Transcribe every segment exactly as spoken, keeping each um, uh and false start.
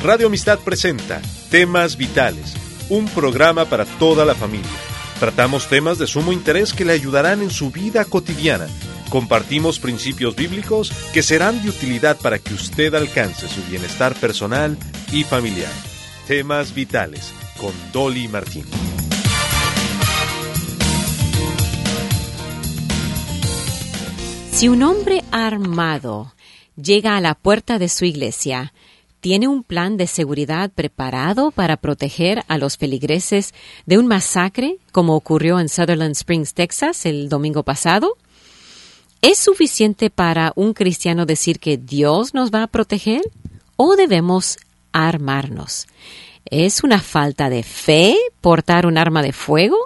Radio Amistad presenta Temas Vitales, un programa para toda la familia. Tratamos temas de sumo interés que le ayudarán en su vida cotidiana. Compartimos principios bíblicos que serán de utilidad para que usted alcance su bienestar personal y familiar. Temas Vitales, con Dolly Martín. Si un hombre armado llega a la puerta de su iglesia, ¿tiene un plan de seguridad preparado para proteger a los feligreses de un masacre como ocurrió en Sutherland Springs, Texas, el domingo pasado? ¿Es suficiente para un cristiano decir que Dios nos va a proteger? ¿O debemos armarnos? ¿Es una falta de fe portar un arma de fuego?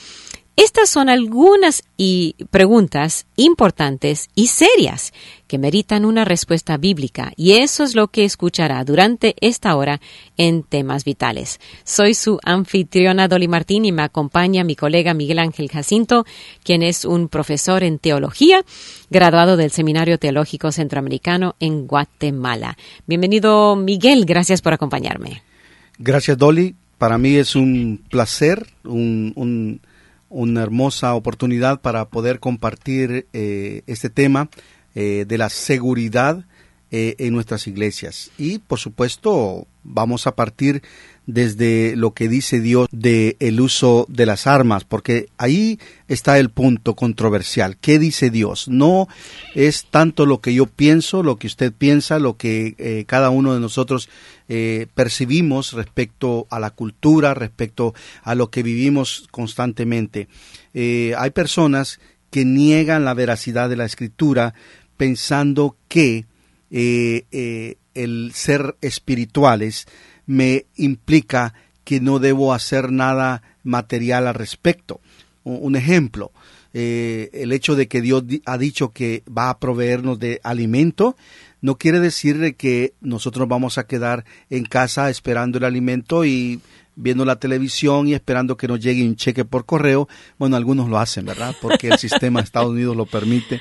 Estas son algunas y preguntas importantes y serias que meritan una respuesta bíblica, y eso es lo que escuchará durante esta hora en Temas Vitales. Soy su anfitriona Dolly Martín y me acompaña mi colega Miguel Ángel Jacinto, quien es un profesor en teología, graduado del Seminario Teológico Centroamericano en Guatemala. Bienvenido, Miguel, gracias por acompañarme. Gracias, Dolly. Para mí es un placer, un... un una hermosa oportunidad para poder compartir eh, este tema eh, de la seguridad eh, en nuestras iglesias. Y, por supuesto, vamos a partir desde lo que dice Dios de el uso de las armas, porque ahí está el punto controversial. ¿Qué dice Dios? No es tanto lo que yo pienso, lo que usted piensa, lo que eh, cada uno de nosotros eh, percibimos respecto a la cultura, respecto a lo que vivimos constantemente. Eh, hay personas que niegan la veracidad de la Escritura pensando que eh, eh, el ser espirituales me implica que no debo hacer nada material al respecto. Un ejemplo, eh, el hecho de que Dios ha dicho que va a proveernos de alimento, no quiere decir que nosotros vamos a quedar en casa esperando el alimento y viendo la televisión y esperando que nos llegue un cheque por correo. Bueno, algunos lo hacen, ¿verdad? Porque el sistema de Estados Unidos lo permite.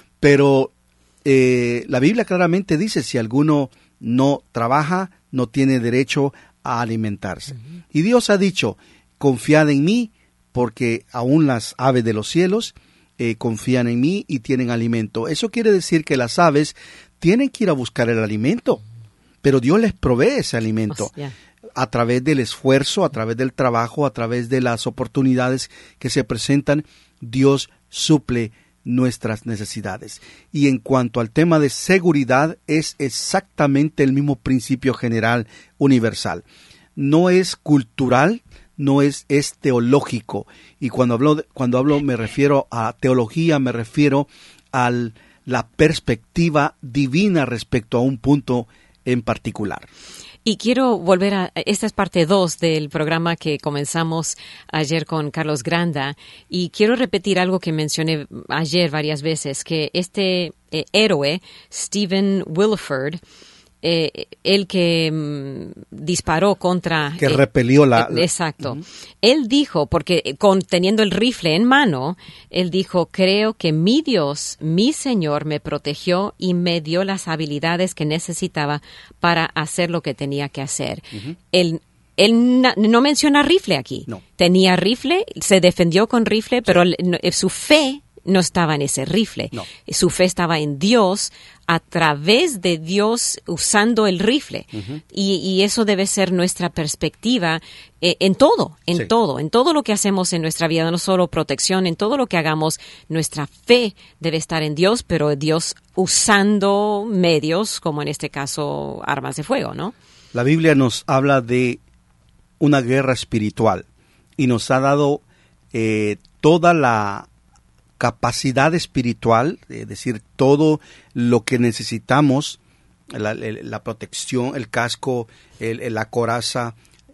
Pero eh, la Biblia claramente dice, si alguno no trabaja, no tiene derecho a alimentarse. Uh-huh. Y Dios ha dicho, confiad en mí, porque aún las aves de los cielos eh, confían en mí y tienen alimento. Eso quiere decir que las aves tienen que ir a buscar el alimento, pero Dios les provee ese alimento. Oh, yeah. A través del esfuerzo, a través del trabajo, a través de las oportunidades que se presentan, Dios suple nuestras necesidades. Y en cuanto al tema de seguridad, es exactamente el mismo principio general universal. No es cultural, no es, es teológico. Y cuando hablo, de, cuando hablo me refiero a teología, me refiero a la perspectiva divina respecto a un punto en particular. Y quiero volver a, esta es parte dos del programa que comenzamos ayer con Carlos Granda, y quiero repetir algo que mencioné ayer varias veces, que este eh, héroe, Stephen Willeford, eh, el que mm, disparó contra... Que eh, repelió la... Eh, exacto. Uh-huh. Él dijo, porque con, teniendo el rifle en mano, él dijo, creo que mi Dios, mi Señor, me protegió y me dio las habilidades que necesitaba para hacer lo que tenía que hacer. Uh-huh. Él, él na, no menciona rifle aquí. No. Tenía rifle, se defendió con rifle, sí. Pero no, su fe no estaba en ese rifle. No. Su fe estaba en Dios, a través de Dios usando el rifle. Uh-huh. Y, y eso debe ser nuestra perspectiva eh, en todo, en sí. todo, en todo lo que hacemos en nuestra vida, no solo protección, en todo lo que hagamos, nuestra fe debe estar en Dios, pero Dios usando medios, como en este caso armas de fuego, ¿no? La Biblia nos habla de una guerra espiritual y nos ha dado eh, toda la capacidad espiritual, es decir, todo lo que necesitamos, la, la protección, el casco, el, la coraza,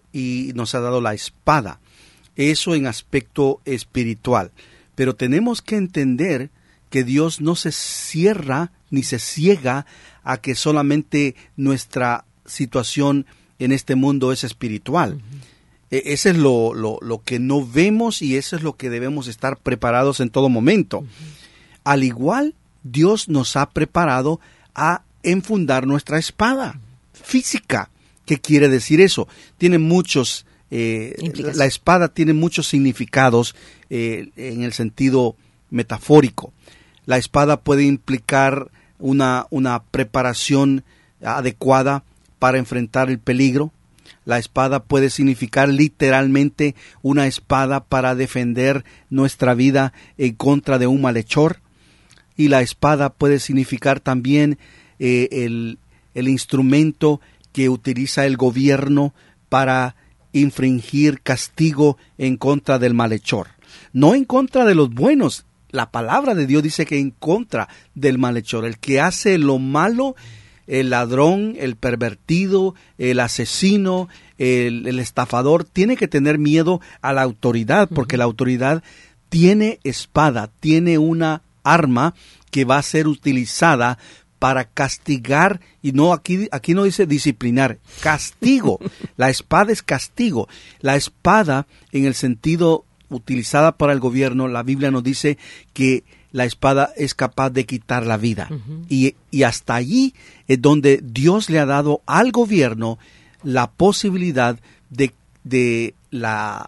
y nos ha dado la espada. Eso en aspecto espiritual. Pero tenemos que entender que Dios no se cierra ni se ciega a que solamente nuestra situación en este mundo es espiritual. Uh-huh. Ese es lo, lo, lo que no vemos, y eso es lo que debemos estar preparados en todo momento. Uh-huh. Al igual, Dios nos ha preparado a enfundar nuestra espada física, ¿Qué quiere decir eso? Tiene muchos, eh, la espada tiene muchos significados eh, en el sentido metafórico. La espada puede implicar una, una preparación adecuada para enfrentar el peligro. La espada puede significar literalmente una espada para defender nuestra vida en contra de un malhechor. Y la espada puede significar también eh, el, el instrumento que utiliza el gobierno para infringir castigo en contra del malhechor. No en contra de los buenos. La palabra de Dios dice que en contra del malhechor. El que hace lo malo, el ladrón, el pervertido, el asesino, el, el estafador, tiene que tener miedo a la autoridad, porque uh-huh. la autoridad tiene espada, tiene una arma que va a ser utilizada para castigar, y no aquí, aquí no dice disciplinar, castigo. La espada es castigo. La espada, en el sentido utilizada para el gobierno, la Biblia nos dice que la espada es capaz de quitar la vida. Uh-huh. Y, y hasta allí es donde Dios le ha dado al gobierno la posibilidad de, de la,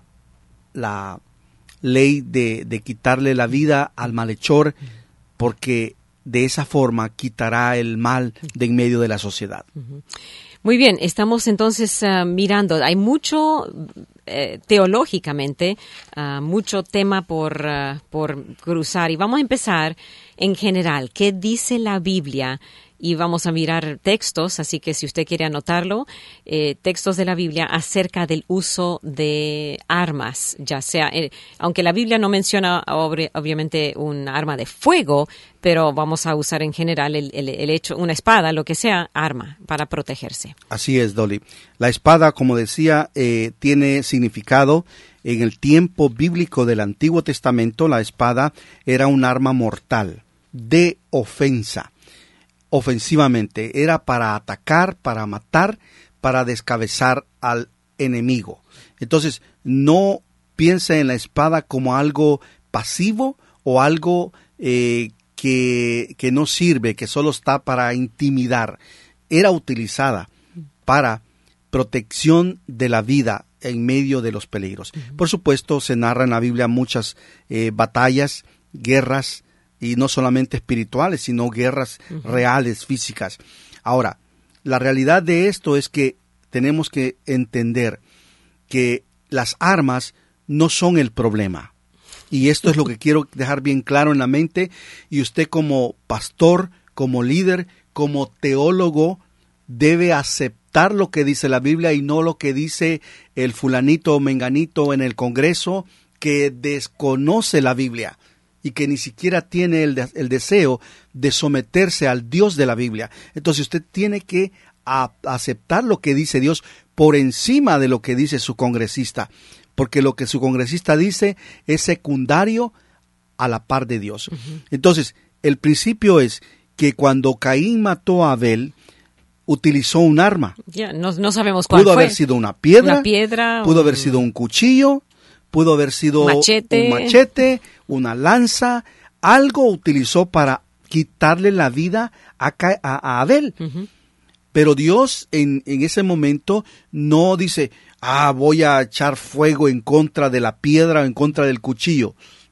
la ley de, de quitarle la vida al malhechor, porque de esa forma quitará el mal de en medio de la sociedad. Uh-huh. Muy bien, estamos entonces uh, mirando, hay mucho eh, teológicamente, uh, mucho tema por, uh, por cruzar, y vamos a empezar en general. ¿Qué dice la Biblia? Y vamos a mirar textos, así que si usted quiere anotarlo, eh, textos de la Biblia acerca del uso de armas, ya sea, eh, aunque la Biblia no menciona ob- obviamente un arma de fuego, pero vamos a usar en general el, el, el hecho, una espada, lo que sea, arma, para protegerse. Así es, Dolly. La espada, como decía, eh, tiene significado. En el tiempo bíblico del Antiguo Testamento, la espada era un arma mortal, de ofensa. Ofensivamente, era para atacar, para matar, para descabezar al enemigo. Entonces, no piense en la espada como algo pasivo o algo eh, que, que no sirve, que solo está para intimidar. Era utilizada para protección de la vida en medio de los peligros. Uh-huh. Por supuesto, se narra en la Biblia muchas eh, batallas, guerras, y no solamente espirituales, sino guerras uh-huh. reales, físicas. Ahora, la realidad de esto es que tenemos que entender que las armas no son el problema. Y esto es lo que quiero dejar bien claro en la mente. Y usted como pastor, como líder, como teólogo, debe aceptar lo que dice la Biblia y no lo que dice el fulanito o menganito en el Congreso que desconoce la Biblia y que ni siquiera tiene el, de, el deseo de someterse al Dios de la Biblia. Entonces usted tiene que a, aceptar lo que dice Dios por encima de lo que dice su congresista, porque lo que su congresista dice es secundario a la par de Dios. Uh-huh. Entonces, el principio es que cuando Caín mató a Abel, utilizó un arma. Ya, no, no sabemos cuál pudo fue. Haber sido una piedra, una piedra pudo un... haber sido un cuchillo, pudo haber sido machete. un machete, una lanza, algo utilizó para quitarle la vida a, a, a Abel. Uh-huh. Pero Dios en, en ese momento no dice, ah, voy a echar fuego en contra de la piedra o en contra del cuchillo.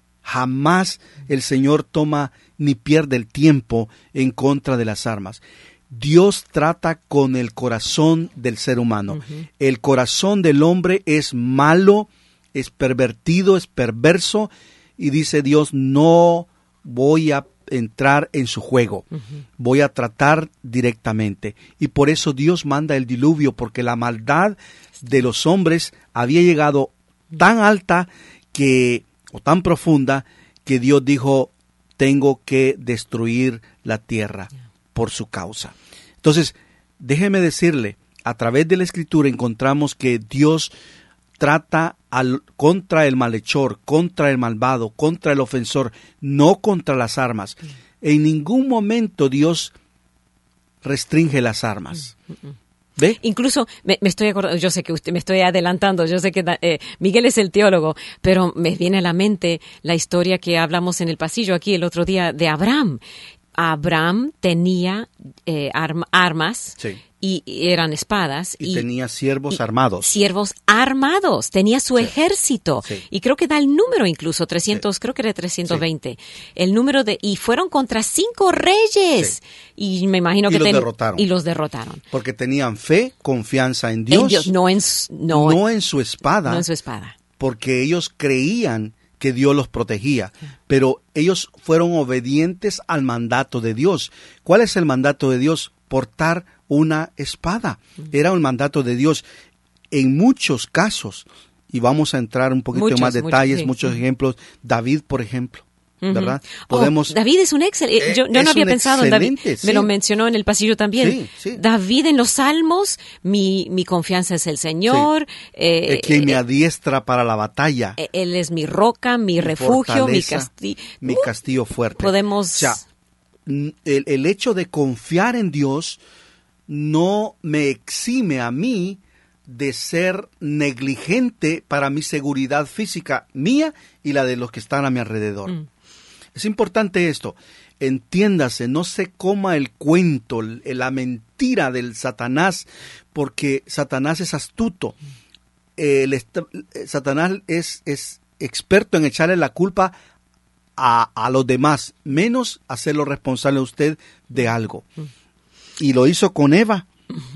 Jamás el Señor toma ni pierde el tiempo en contra de las armas. Dios trata con el corazón del ser humano. Uh-huh. El corazón del hombre es malo, es pervertido, es perverso, y dice Dios, no voy a entrar en su juego, uh-huh. voy a tratar directamente. Y por eso Dios manda el diluvio, porque la maldad de los hombres había llegado tan alta que, o tan profunda, que Dios dijo, tengo que destruir la tierra por su causa. Entonces, déjeme decirle, a través de la Escritura encontramos que Dios trata al, contra el malhechor, contra el malvado, contra el ofensor, no contra las armas. En ningún momento Dios restringe las armas. ¿Ve? Incluso, me, me estoy acordando, yo sé que usted me estoy adelantando, yo sé que eh, Miguel es el teólogo, pero me viene a la mente la historia que hablamos en el pasillo aquí el otro día de Abraham. Abraham tenía eh, arm- armas Sí. y, y eran espadas. Y, y tenía siervos armados. Siervos armados, tenía su Sí. ejército. Sí. Y creo que da el número incluso, trescientos, Sí. creo que era trescientos veinte. El número de, y fueron contra cinco reyes. Sí. Y me imagino Y que los ten- derrotaron. Y los derrotaron. Porque tenían fe, confianza en Dios, En Dios, no en, su- no, no en su espada, no en su espada. porque ellos creían que Dios los protegía, pero ellos fueron obedientes al mandato de Dios. ¿Cuál es el mandato de Dios? Portar una espada. Era un mandato de Dios. En muchos casos, y vamos a entrar un poquito Muchos, más detalles, muchos, sí. muchos ejemplos, David, por ejemplo, ¿verdad? Oh, Podemos... David es un excelente. Eh, Yo, yo es no había un pensado en David. excelente, Me lo sí. mencionó en el pasillo también. Sí, sí. David en los Salmos, mi, mi confianza es el Señor. eh, eh, quien me eh, adiestra para la batalla. eh, Él es mi roca, mi, refugio, mi fortaleza, castillo. mi castillo fuerte. Podemos. O sea, n- el, el hecho de confiar en Dios no me exime a mí de ser negligente para mi seguridad física mía y la de los que están a mi alrededor. Mm. Es importante esto. Entiéndase, no se coma el cuento, el- la mentira del Satanás, porque Satanás es astuto. El est- Satanás es, es experto en echarle la culpa a, a los demás, menos hacerlo responsable a usted de algo. Y lo hizo con Eva,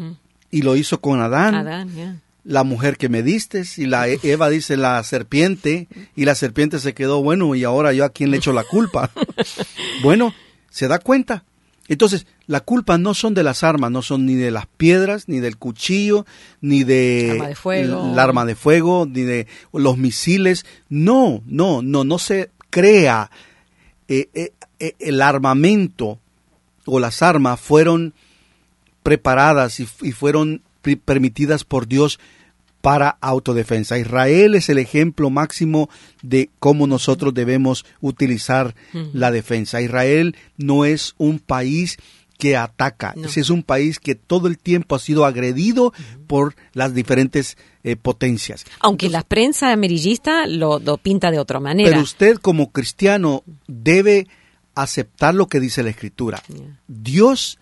y lo hizo con Adán, Adán, ya. la mujer que me diste, y la E- Eva dice la serpiente, y la serpiente se quedó, bueno, y ahora yo a quién le echo la culpa. Bueno, ¿se da cuenta? Entonces, la culpa no son de las armas, no son ni de las piedras, ni del cuchillo, ni de Arma de fuego. el arma de fuego, ni de los misiles. No, no, no, no se crea. Eh, eh, eh, el armamento o las armas fueron preparadas y, y fueron pri- permitidas por Dios para autodefensa. Israel es el ejemplo máximo de cómo nosotros debemos utilizar uh-huh. la defensa. Israel no es un país que ataca, no. es un país que todo el tiempo ha sido agredido uh-huh. por las diferentes eh, potencias. Aunque Entonces, la prensa amarillista lo, lo pinta de otra manera. Pero usted como cristiano debe aceptar lo que dice la Escritura. Yeah. Dios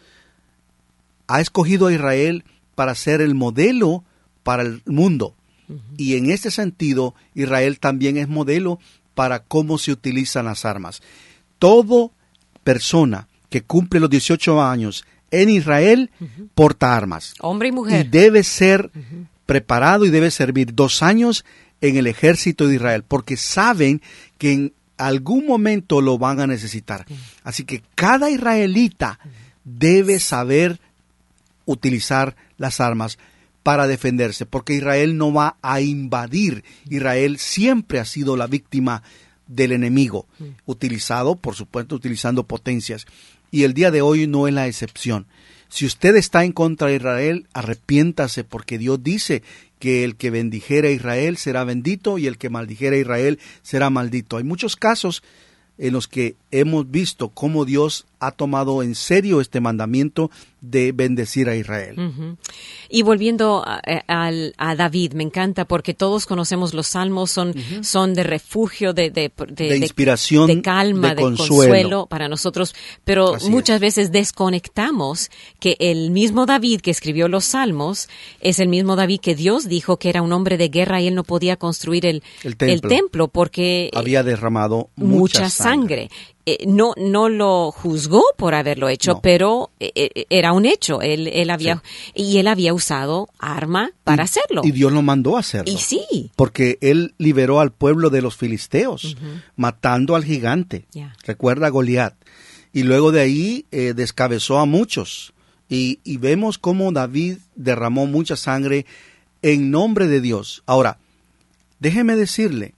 ha escogido a Israel para ser el modelo para el mundo. Uh-huh. Y en este sentido, Israel también es modelo para cómo se utilizan las armas. Toda persona que cumple los dieciocho años en Israel uh-huh. porta armas. Hombre y mujer. Y debe ser uh-huh. preparado y debe servir dos años en el ejército de Israel, porque saben que en algún momento lo van a necesitar. Uh-huh. Así que cada israelita uh-huh. debe saber utilizar las armas para defenderse, porque Israel no va a invadir. Israel siempre ha sido la víctima del enemigo, mm. utilizado, por supuesto, utilizando potencias. Y el día de hoy no es la excepción. Si usted está en contra de Israel, arrepiéntase, porque Dios dice que el que bendijera a Israel será bendito y el que maldijera a Israel será maldito. Hay muchos casos en los que hemos visto cómo Dios ha tomado en serio este mandamiento de bendecir a Israel. Uh-huh. Y volviendo a, a, a David, me encanta porque todos conocemos los salmos, son, uh-huh. son de refugio, de, de, de, de inspiración, de calma, de, de consuelo. consuelo para nosotros, pero Así muchas es. veces desconectamos que el mismo David que escribió los salmos es el mismo David que Dios dijo que era un hombre de guerra y él no podía construir el, el, templo. el templo porque había derramado mucha, mucha sangre. sangre. Eh, no no lo juzgó por haberlo hecho, no. pero eh, era un hecho. Él, él había sí. y él había usado arma para y, hacerlo. Y Dios lo mandó a hacerlo. Y sí. Porque él liberó al pueblo de los filisteos, uh-huh. matando al gigante. Yeah. Recuerda a Goliat. Y luego de ahí eh, descabezó a muchos. Y, y vemos cómo David derramó mucha sangre en nombre de Dios. Ahora, déjeme decirle,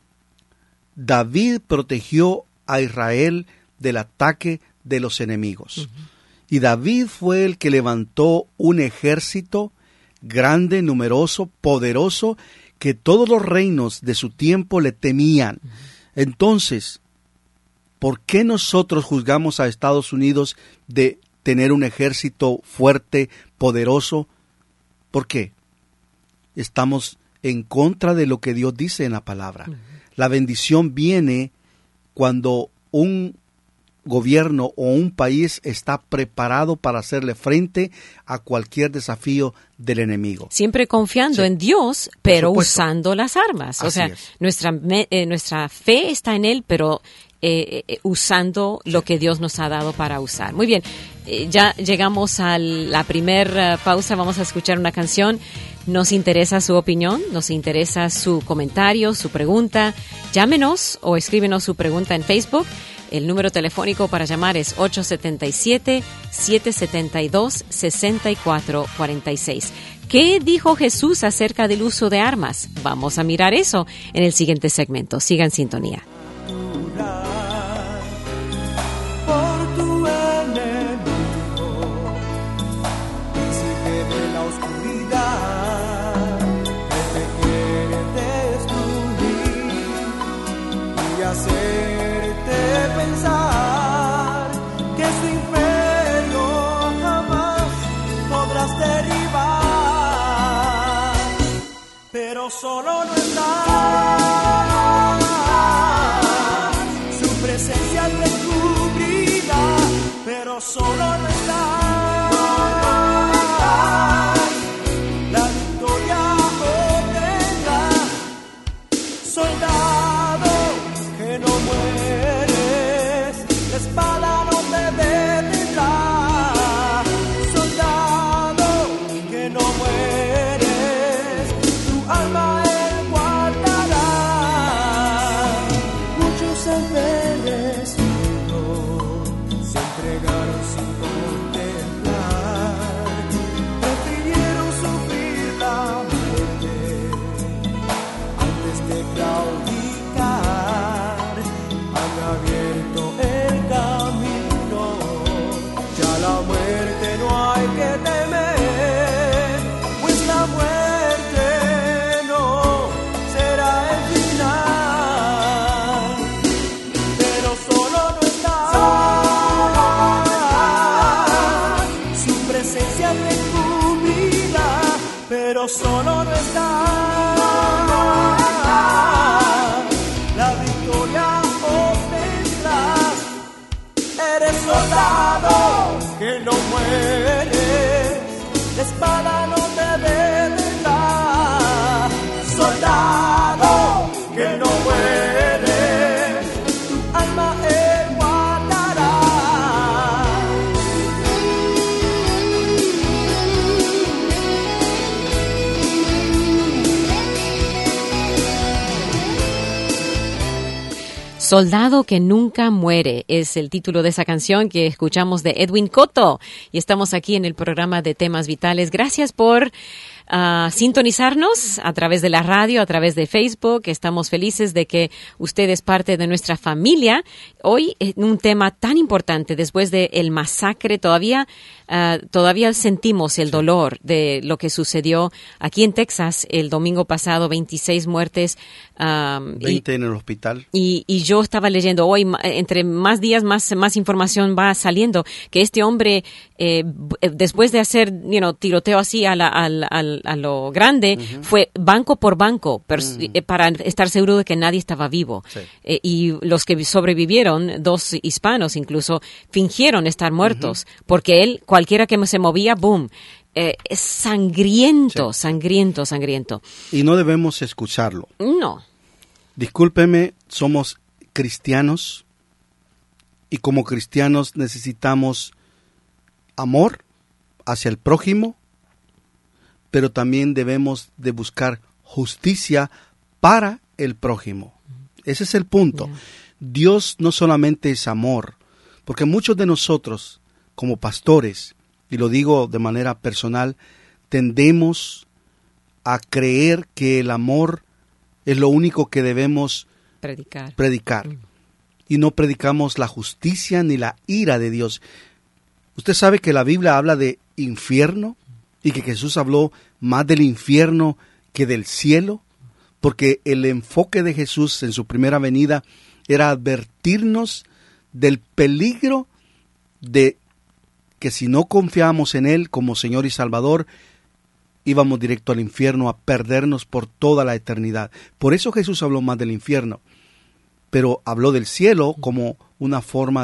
David protegió a Israel del ataque de los enemigos. Uh-huh. Y David fue el que levantó un ejército grande, numeroso, poderoso, que todos los reinos de su tiempo le temían. Uh-huh. Entonces, ¿por qué nosotros juzgamos a Estados Unidos de tener un ejército fuerte, poderoso? ¿Por qué? Estamos en contra de lo que Dios dice en la palabra. Uh-huh. La bendición viene cuando un gobierno o un país está preparado para hacerle frente a cualquier desafío del enemigo. Siempre confiando sí. en Dios, pero usando las armas. Así o sea, es. nuestra eh, nuestra fe está en Él, pero eh, eh, usando sí. lo que Dios nos ha dado para usar. Muy bien, eh, ya llegamos a la primera uh, pausa. Vamos a escuchar una canción. Nos interesa su opinión, nos interesa su comentario, su pregunta. Llámenos o escríbenos su pregunta en Facebook. El número telefónico para llamar es ocho siete siete, siete siete dos, seis cuatro cuatro seis. ¿Qué dijo Jesús acerca del uso de armas? Vamos a mirar eso en el siguiente segmento. Sigan en sintonía. Por tu enemigo, príncipe de la oscuridad, él te quiere destruir y hacerte pensar que su imperio jamás podrás derribar, pero solo no está. Su presencia te cubrirá, pero solo no está. La victoria obtendrás, soldado que no mueres, la espada no te detendrá, soldado que no mueres, tu alma él guardará. Muchos han perecido, se entregaron sin contemplar, prefirieron sufrir la muerte antes de claudicar. Han abierto el camino, ya la muerte no hay que temer, pues la muerte no será el final, pero solo no está. Su presencia te cubrirá, pero solo no está. La victoria obtendrás, eres soldado que no mueres, la espada no te detendrá, soldado que no mueres, tu alma él guardará. Soldado que nunca muere es el título de esa canción que escuchamos de Edwin Cotto. Y estamos aquí en el programa de Temas Vitales. Gracias por uh, sintonizarnos a través de la radio, a través de Facebook. Estamos felices de que usted es parte de nuestra familia. Hoy en un tema tan importante, después del masacre, todavía, uh, todavía sentimos el dolor de lo que sucedió aquí en Texas el domingo pasado, veintiséis muertes. Um, veinte y, en el hospital. Y, y yo estaba leyendo hoy, entre más días, más, más información va saliendo, que este hombre, eh, después de hacer, you know, tiroteo así a, la, a, a, a lo grande, uh-huh. fue banco por banco per, uh-huh. eh, para estar seguro de que nadie estaba vivo. Sí. Eh, y los que sobrevivieron, dos hispanos incluso, fingieron estar muertos, uh-huh. porque él, cualquiera que se movía, boom. Eh, es sangriento, sí. sangriento, sangriento. Y no debemos escucharlo. No. Discúlpeme, somos cristianos y como cristianos necesitamos amor hacia el prójimo, pero también debemos de buscar justicia para el prójimo. Ese es el punto. Yeah. Dios no solamente es amor, porque muchos de nosotros, como pastores, y lo digo de manera personal, tendemos a creer que el amor es lo único que debemos predicar. predicar. Mm. Y no predicamos la justicia ni la ira de Dios. Usted sabe que la Biblia habla de infierno y que Jesús habló más del infierno que del cielo, porque el enfoque de Jesús en su primera venida era advertirnos del peligro de que si no confiábamos en Él como Señor y Salvador, íbamos directo al infierno a perdernos por toda la eternidad. Por eso Jesús habló más del infierno, pero habló del cielo como una forma de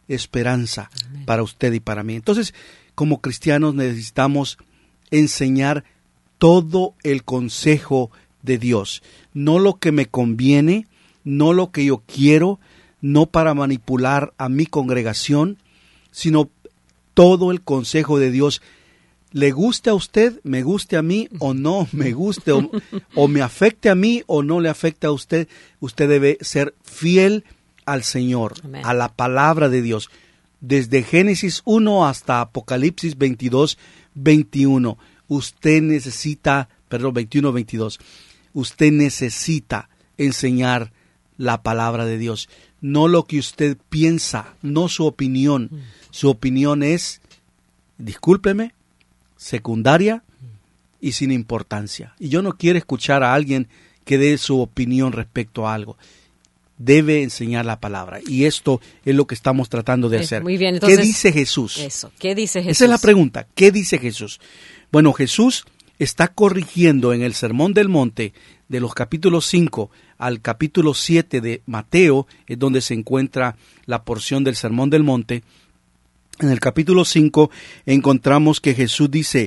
esperanza Amén. Para usted y para mí. Entonces, como cristianos necesitamos enseñar todo el consejo de Dios, no lo que me conviene, no lo que yo quiero, no para manipular a mi congregación, sino todo el consejo de Dios. Le guste a usted, me guste a mí o no me guste, o, o me afecte a mí o no le afecte a usted, usted debe ser fiel al Señor, Amén. A la palabra de Dios. Desde Génesis uno hasta Apocalipsis veintidós, veintiuno, usted necesita, perdón, veintiuno, veintidós, usted necesita enseñar la palabra de Dios, no lo que usted piensa, no su opinión. Su opinión es, discúlpeme, secundaria y sin importancia. Y yo no quiero escuchar a alguien que dé su opinión respecto a algo. Debe enseñar la palabra. Y esto es lo que estamos tratando de hacer. Muy bien, entonces, ¿qué dice Jesús? Eso, ¿qué dice Jesús? Esa es la pregunta. ¿Qué dice Jesús? Bueno, Jesús está corrigiendo en el Sermón del Monte, de los capítulos cinco al capítulo siete de Mateo, es donde se encuentra la porción del Sermón del Monte. En el capítulo cinco encontramos que Jesús dice,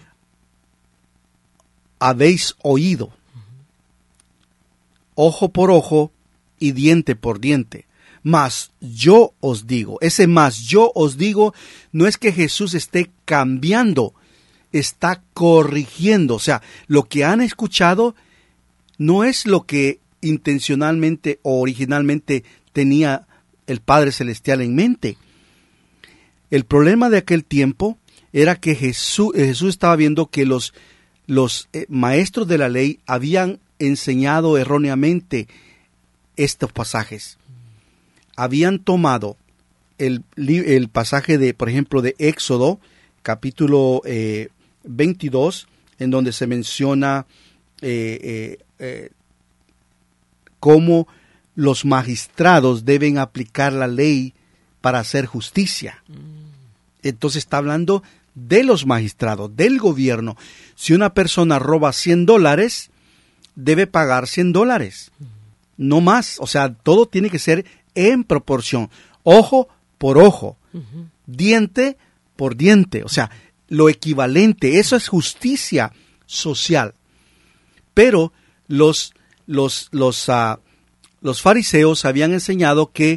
habéis oído, ojo por ojo y diente por diente, mas yo os digo. Ese mas yo os digo no es que Jesús esté cambiando, está corrigiendo. O sea, lo que han escuchado no es lo que intencionalmente o originalmente tenía el Padre Celestial en mente. El problema de aquel tiempo era que Jesús, Jesús estaba viendo que los, los eh, maestros de la ley habían enseñado erróneamente estos pasajes. Habían tomado el, el pasaje de, por ejemplo, de Éxodo, capítulo eh, veintidós, en donde se menciona eh, eh, eh, cómo los magistrados deben aplicar la ley para hacer justicia. Entonces está hablando de los magistrados, del gobierno. Si una persona roba cien dólares, debe pagar cien dólares. No más. O sea, todo tiene que ser en proporción. Ojo por ojo. Uh-huh. Diente por diente. O sea, lo equivalente. Eso es justicia social. Pero los, los, los, uh, los fariseos habían enseñado que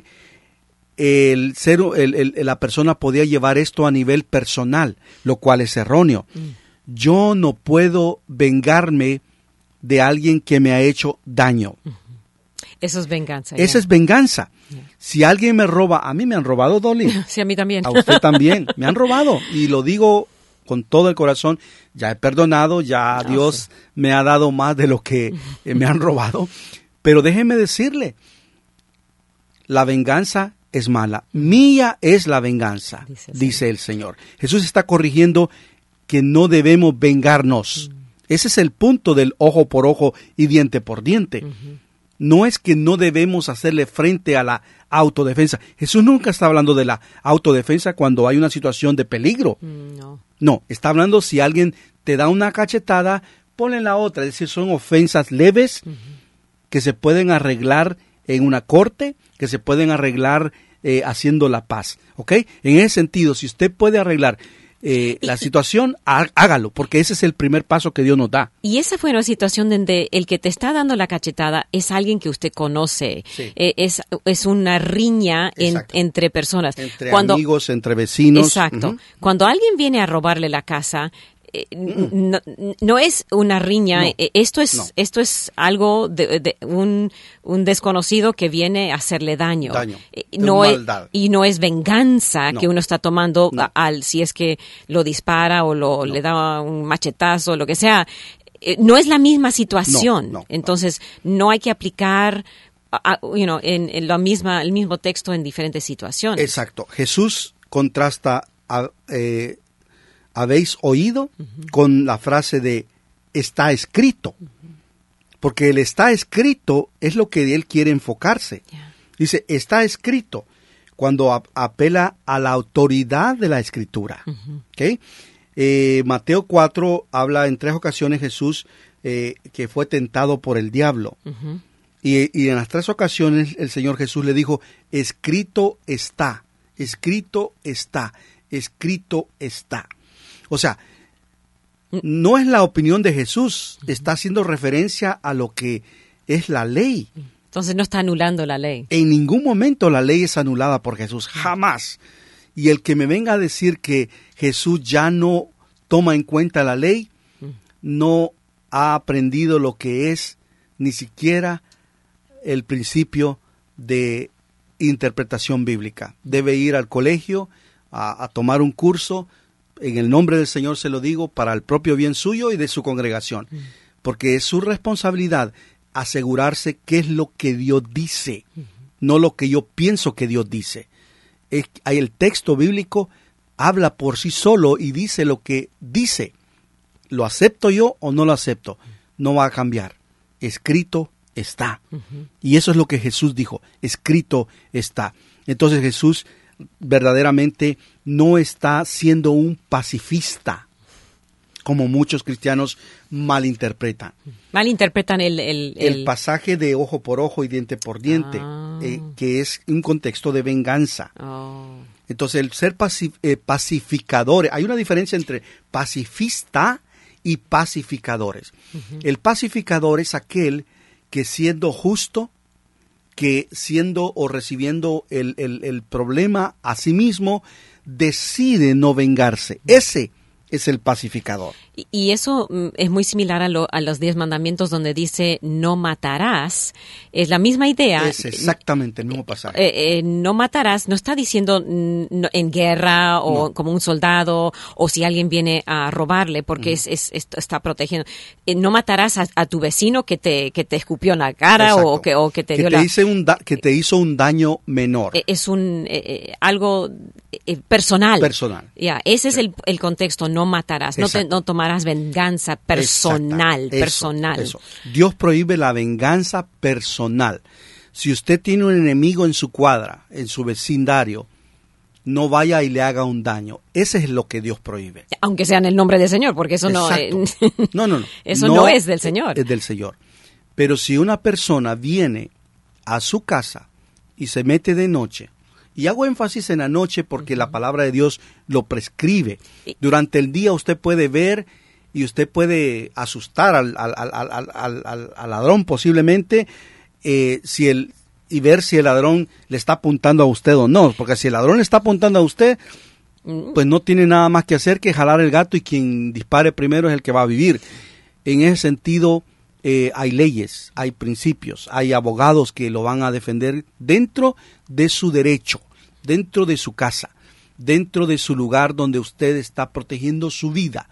El ser, el, el, la persona podía llevar esto a nivel personal, lo cual es erróneo. Mm. Yo no puedo vengarme de alguien que me ha hecho daño. Mm-hmm. Eso es venganza. Esa yeah. es venganza. Yeah. Si alguien me roba, a mí me han robado, Dolly. Sí, a mí también. A usted también. Me han robado. Y lo digo con todo el corazón. Ya he perdonado, ya oh, Dios sí. me ha dado más de lo que eh, me han robado. Pero déjeme decirle, la venganza es mala. Mía es la venganza, dice, dice el Señor. Jesús está corrigiendo que no debemos vengarnos. Mm. Ese es el punto del ojo por ojo y diente por diente. Uh-huh. No es que no debemos hacerle frente a la autodefensa. Jesús nunca está hablando de la autodefensa cuando hay una situación de peligro. Mm, no. No, está hablando si alguien te da una cachetada, ponle la otra. Es decir, son ofensas leves uh-huh. que se pueden arreglar en una corte, que se pueden arreglar eh, haciendo la paz, ¿ok? En ese sentido, si usted puede arreglar eh, la situación, há, hágalo, porque ese es el primer paso que Dios nos da. Y esa fue una situación donde el que te está dando la cachetada es alguien que usted conoce, sí. eh, es, es una riña en, entre personas. Entre Cuando, amigos, entre vecinos. Exacto. Uh-huh. Cuando alguien viene a robarle la casa, No, no es una riña, no, esto es no. esto es algo de, de un, un desconocido que viene a hacerle daño, daño no es, y no es venganza no. que uno está tomando no. al si es que lo dispara o lo, no. le da un machetazo o lo que sea, no es la misma situación, no, no, entonces no hay que aplicar a, you know, en, en la misma el mismo texto en diferentes situaciones. Exacto. Jesús contrasta a, eh, habéis oído uh-huh. con la frase de está escrito, uh-huh. porque el está escrito es lo que él quiere enfocarse. Yeah. Dice, está escrito, cuando a- apela a la autoridad de la escritura. Uh-huh. ¿Okay? Eh, Mateo cuatro habla en tres ocasiones Jesús eh, que fue tentado por el diablo. Uh-huh. y, y en las tres ocasiones el Señor Jesús le dijo, escrito está. escrito está, escrito está. O sea, no es la opinión de Jesús, está haciendo referencia a lo que es la ley. Entonces no está anulando la ley. En ningún momento la ley es anulada por Jesús, jamás. Y el que me venga a decir que Jesús ya no toma en cuenta la ley, no ha aprendido lo que es ni siquiera el principio de interpretación bíblica. Debe ir al colegio a, a tomar un curso, en el nombre del Señor se lo digo, para el propio bien suyo y de su congregación, porque es su responsabilidad asegurarse qué es lo que Dios dice, no lo que yo pienso que Dios dice. Es, el texto bíblico habla por sí solo y dice lo que dice. ¿Lo acepto yo o no lo acepto? No va a cambiar. Escrito está. Uh-huh. Y eso es lo que Jesús dijo. Escrito está. Entonces Jesús verdaderamente no está siendo un pacifista, como muchos cristianos malinterpretan. Malinterpretan el... El, el... el pasaje de ojo por ojo y diente por diente, ah. eh, que es un contexto de venganza. Oh. Entonces, el ser pacif- eh, pacificadores, hay una diferencia entre pacifista y pacificadores. Uh-huh. El pacificador es aquel que siendo justo, que siendo o recibiendo el, el, el problema a sí mismo, decide no vengarse. Ese es el pacificador. Y, y eso mm, es muy similar a, lo, a los diez mandamientos donde dice no matarás. Es la misma idea. Es exactamente el mismo pasaje. Eh, eh, no matarás, no está diciendo mm, no, en guerra o no. como un soldado o si alguien viene a robarle porque uh-huh. es, es, es, está protegiendo. Eh, no matarás a, a tu vecino que te, que te escupió en la cara o que, o que te que dio te la... Hice un da- que te hizo un daño menor. Eh, es un eh, eh, algo eh, personal. Personal. Ya, yeah, ese sí. es el, el contexto, no matarás, no, te, no tomarás venganza personal, Exacto. personal. Eso, eso. Dios prohíbe la venganza personal. Si usted tiene un enemigo en su cuadra, en su vecindario, no vaya y le haga un daño. Ese es lo que Dios prohíbe. Aunque sea en el nombre del Señor, porque eso no, eh, no, no, no. Eso no, no es del Señor. Es del Señor. Pero si una persona viene a su casa y se mete de noche, y hago énfasis en la noche porque uh-huh. la palabra de Dios lo prescribe. Durante el día usted puede ver y usted puede asustar al, al, al, al, al, al, al ladrón posiblemente eh, si el, y ver si el ladrón le está apuntando a usted o no. Porque si el ladrón le está apuntando a usted, uh-huh. pues no tiene nada más que hacer que jalar el gato y quien dispare primero es el que va a vivir. En ese sentido, eh, hay leyes, hay principios, hay abogados que lo van a defender dentro de su derecho, dentro de su casa, dentro de su lugar donde usted está protegiendo su vida.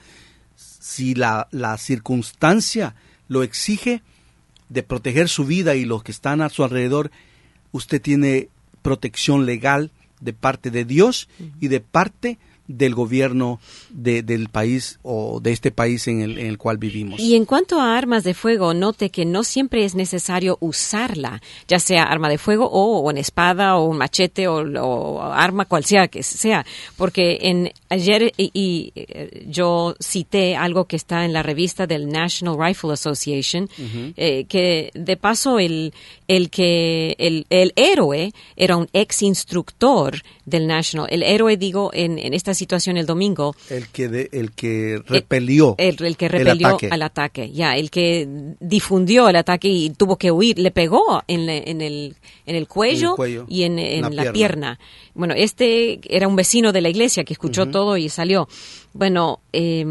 Si la, la circunstancia lo exige de proteger su vida y los que están a su alrededor, usted tiene protección legal de parte de Dios y de parte del gobierno de, del país o de este país en el, en el cual vivimos. Y en cuanto a armas de fuego, note que no siempre es necesario usarla, ya sea arma de fuego o, o una espada o un machete o, o arma cual sea que sea, porque en ayer y, y yo cité algo que está en la revista del National Rifle Association, uh-huh. eh, que de paso el, el que el, el héroe era un ex instructor del National, el héroe digo en, en esta situación el domingo. El que de, el que repelió el, el, el que repelió el ataque. al ataque, ya, el que difundió el ataque y tuvo que huir, le pegó en, le, en el en el cuello, el cuello y en, en la, la pierna. pierna. Bueno, este era un vecino de la iglesia que escuchó uh-huh. todo y salió. Bueno, eh,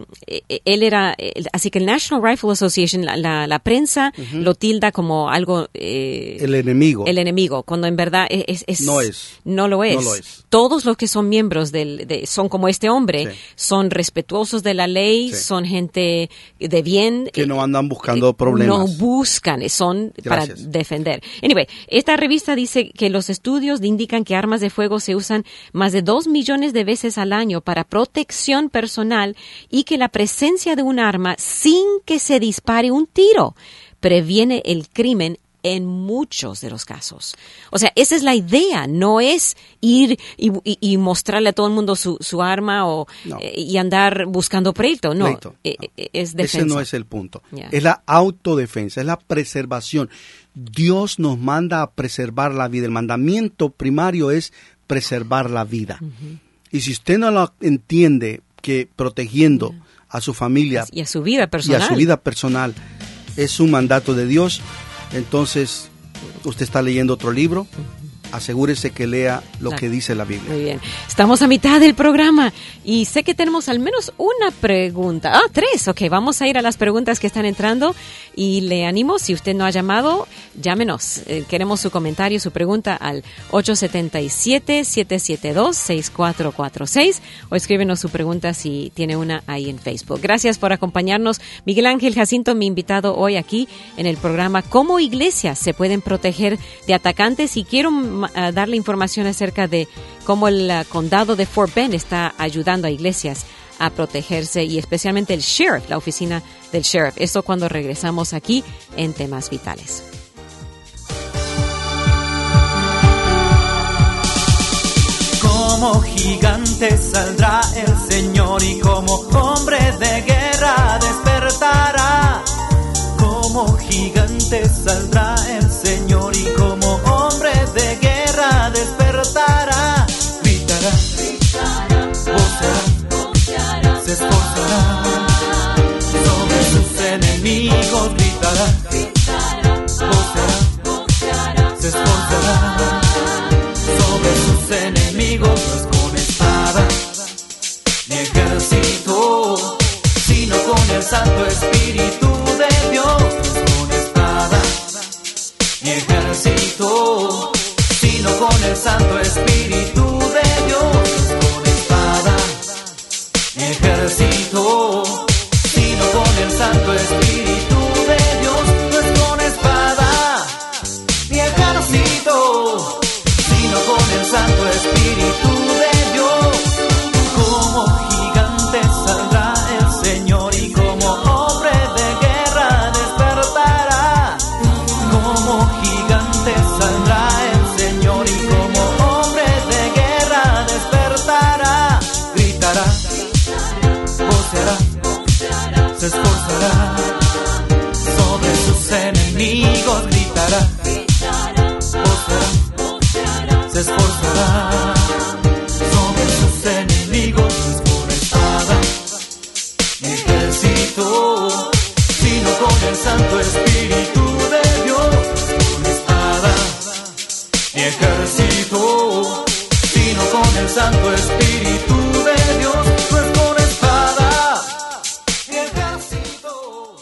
él era, así que el National Rifle Association, la, la, la prensa uh-huh. lo tilda como algo... Eh, el enemigo. El enemigo, cuando en verdad es, es, no es. No lo es. No lo es. Todos los que son miembros del, de, son como este hombre, sí. son respetuosos de la ley, sí. son gente de bien. Que no andan buscando eh, problemas. No buscan, son Gracias. Para defender. Anyway, esta revista dice que los estudios indican que armas de fuego se usan más de dos millones de veces al año para protección personal y que la presencia de un arma sin que se dispare un tiro previene el crimen en muchos de los casos. O sea, esa es la idea, no es ir y, y, y mostrarle a todo el mundo su, su arma o no. eh, y andar buscando pleito, no, pleito, no. Eh, es defensa. Ese no es el punto, yeah. es la autodefensa, es la preservación. Dios nos manda a preservar la vida, el mandamiento primario es preservar la vida. Uh-huh. Y si usted no lo entiende, que protegiendo uh-huh. a su familia y a su vida personal, y a su vida personal es un mandato de Dios, entonces usted está leyendo otro libro. Uh-huh. Asegúrese que lea lo que dice la Biblia. Muy bien. Estamos a mitad del programa y sé que tenemos al menos una pregunta. Ah, tres. Ok, vamos a ir a las preguntas que están entrando y le animo, si usted no ha llamado, llámenos. Eh, queremos su comentario, su pregunta al ocho siete siete, siete siete dos, seis cuatro cuatro seis o escríbenos su pregunta si tiene una ahí en Facebook. Gracias por acompañarnos. Miguel Ángel Jacinto, mi invitado hoy aquí en el programa ¿Cómo iglesias se pueden proteger de atacantes? Y quiero a darle información acerca de cómo el uh, condado de Fort Bend está ayudando a iglesias a protegerse y especialmente el sheriff, la oficina del sheriff. Esto cuando regresamos aquí en Temas Vitales. Como gigante saldrá el Señor y como hombre de guerra despertará. Como gigante saldrá el Señor y como hombre de guerra despertará. Gritará, voceará, se esforzará sobre sus enemigos. Gritará, voceará, se esforzará sobre sus enemigos. No es con espada ni ejército, sino con el Santo Espíritu de Dios. Con espada ni ejército, sino con el Santo Espíritu de Dios. Con espada ni ejército, sino con el Santo Espíritu de Dios. No es con espada ni ejército, sino con el Santo Espíritu de Dios. Como gigante saldrá el Señor y como hombre de guerra despertará. Como gigante saldrá el Señor y como hombre de guerra despertará. Gritará, voceará, se esforzará sobre sus enemigos. Gritará, voceará, se esforzará sobre sus enemigos. No es con espada ni ejército, sino con el Santo Espíritu de Dios. Con espada ni ejército, sino con el Santo Espíritu de Dios. No es con espada ni ejército.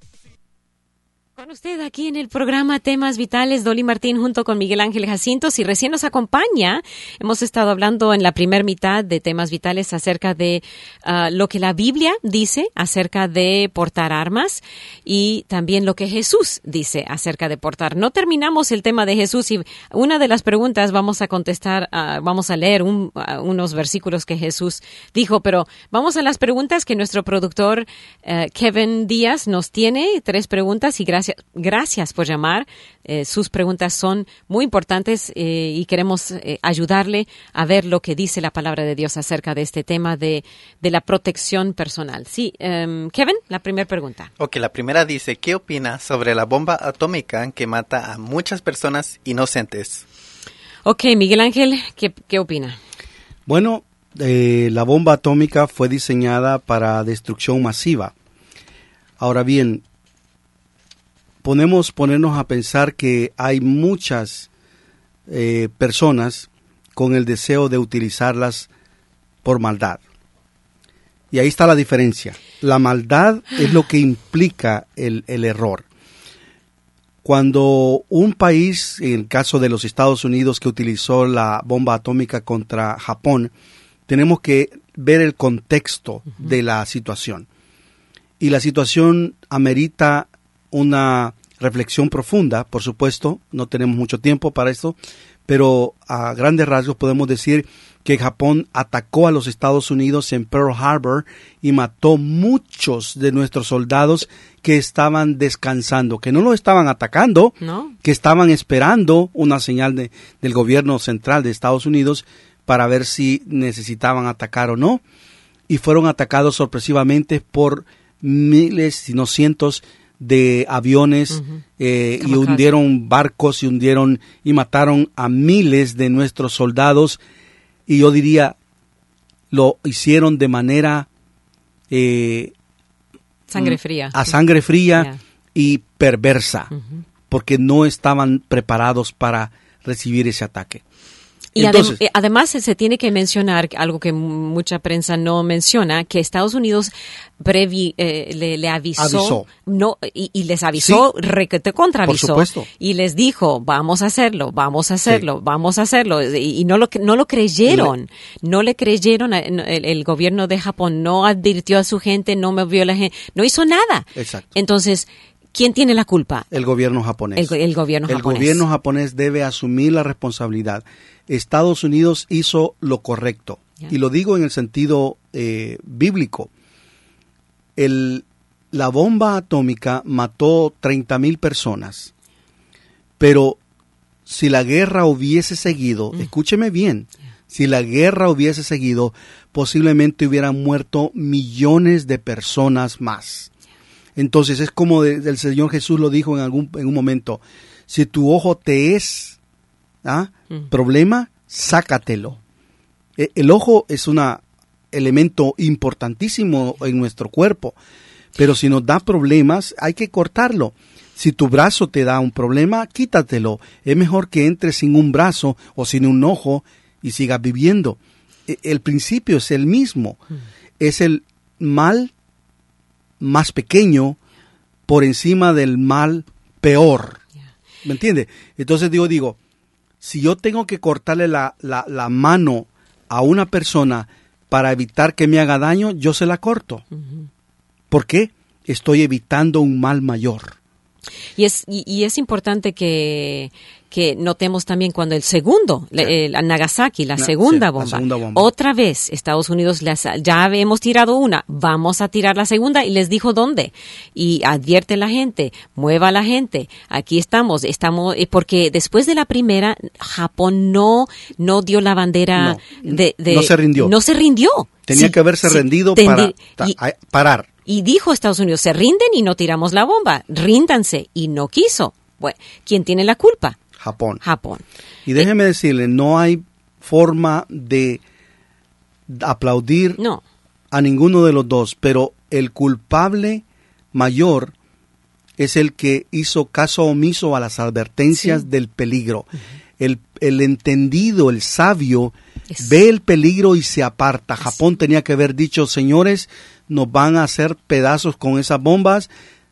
Con usted aquí en el programa Temas Vitales, Dolly Martín junto con Miguel Ángel Jacinto. Si recién nos acompaña, hemos estado hablando en la primera mitad de Temas Vitales acerca de uh, lo que la Biblia dice acerca de portar armas y también lo que Jesús dice acerca de portar. No terminamos el tema de Jesús y una de las preguntas vamos a contestar, uh, vamos a leer un, uh, unos versículos que Jesús dijo, pero vamos a las preguntas que nuestro productor uh, Kevin Díaz nos tiene. Tres preguntas y gracias. Gracias por llamar. Eh, sus preguntas son muy importantes eh, y queremos eh, ayudarle a ver lo que dice la palabra de Dios acerca de este tema de, de la protección personal. Sí, um, Kevin, la primera pregunta. Ok, la primera dice, ¿qué opina sobre la bomba atómica que mata a muchas personas inocentes? Ok, Miguel Ángel, ¿qué, qué opina? Bueno, eh, la bomba atómica fue diseñada para destrucción masiva. Ahora bien, podemos ponernos a pensar que hay muchas eh, personas con el deseo de utilizarlas por maldad. Y ahí está la diferencia. La maldad es lo que implica el, el error. Cuando un país, en el caso de los Estados Unidos, que utilizó la bomba atómica contra Japón, tenemos que ver el contexto uh-huh. de la situación. Y la situación amerita una reflexión profunda, por supuesto, no tenemos mucho tiempo para esto, pero a grandes rasgos podemos decir que Japón atacó a los Estados Unidos en Pearl Harbor y mató muchos de nuestros soldados que estaban descansando, que no lo estaban atacando, ¿no? Que estaban esperando una señal de, del gobierno central de Estados Unidos para ver si necesitaban atacar o no, y fueron atacados sorpresivamente por miles, si no cientos, de aviones uh-huh. eh, y hundieron barcos y hundieron y mataron a miles de nuestros soldados, y yo diría lo hicieron de manera eh, sangre fría a sangre fría yeah. y perversa uh-huh. porque no estaban preparados para recibir ese ataque. Y Entonces, adem- además se tiene que mencionar algo que mucha prensa no menciona, que Estados Unidos previ, eh, le, le avisó, avisó. No, y, y les avisó, sí, requete contraavisó, por supuesto. Y les dijo, vamos a hacerlo, vamos a hacerlo, sí. vamos a hacerlo, y, y no lo no lo creyeron, le, no le creyeron, el, el gobierno de Japón no advirtió a su gente, no movió a la gente, no hizo nada. Exacto. Entonces, ¿quién tiene la culpa? El gobierno japonés. El, el gobierno el japonés. El gobierno japonés debe asumir la responsabilidad. Estados Unidos hizo lo correcto. Yeah. Y lo digo en el sentido eh, bíblico. El, la bomba atómica mató treinta mil personas. Pero si la guerra hubiese seguido, mm. escúcheme bien, yeah. si la guerra hubiese seguido, posiblemente hubieran muerto millones de personas más. Entonces es como de, el Señor Jesús lo dijo en algún en un momento, si tu ojo te es ¿ah? mm. problema, sácatelo. El, el ojo es un elemento importantísimo en nuestro cuerpo, pero si nos da problemas hay que cortarlo. Si tu brazo te da un problema, quítatelo. Es mejor que entres sin un brazo o sin un ojo y sigas viviendo. El, el principio es el mismo. Mm. Es el mal más pequeño por encima del mal peor. Yeah. ¿Me entiende? Entonces digo, digo, si yo tengo que cortarle la, la, la mano a una persona para evitar que me haga daño, yo se la corto. Uh-huh. ¿Por qué? Estoy evitando un mal mayor. Y es, y, y es importante que, que notemos también cuando el segundo, sí. el, el Nagasaki, la, la, segunda, sí, bomba, la segunda bomba, otra vez Estados Unidos, les, ya hemos tirado una, vamos a tirar la segunda, y les dijo dónde. Y advierte a la gente, mueva a la gente, aquí estamos, estamos, porque después de la primera, Japón no, no dio la bandera no, de, de... No se rindió. No se rindió. Tenía sí, que haberse sí, rendido tendi- para ta, y, a, parar. Y dijo Estados Unidos, se rinden y no tiramos la bomba, ríndanse, y no quiso. Bueno, ¿quién tiene la culpa? Japón. Japón. Y déjeme eh, decirle, no hay forma de aplaudir no. a ninguno de los dos, pero el culpable mayor es el que hizo caso omiso a las advertencias sí. del peligro. Uh-huh. El, el entendido, el sabio, es... ve el peligro y se aparta. Es... Japón tenía que haber dicho, señores, nos van a hacer pedazos con esas bombas,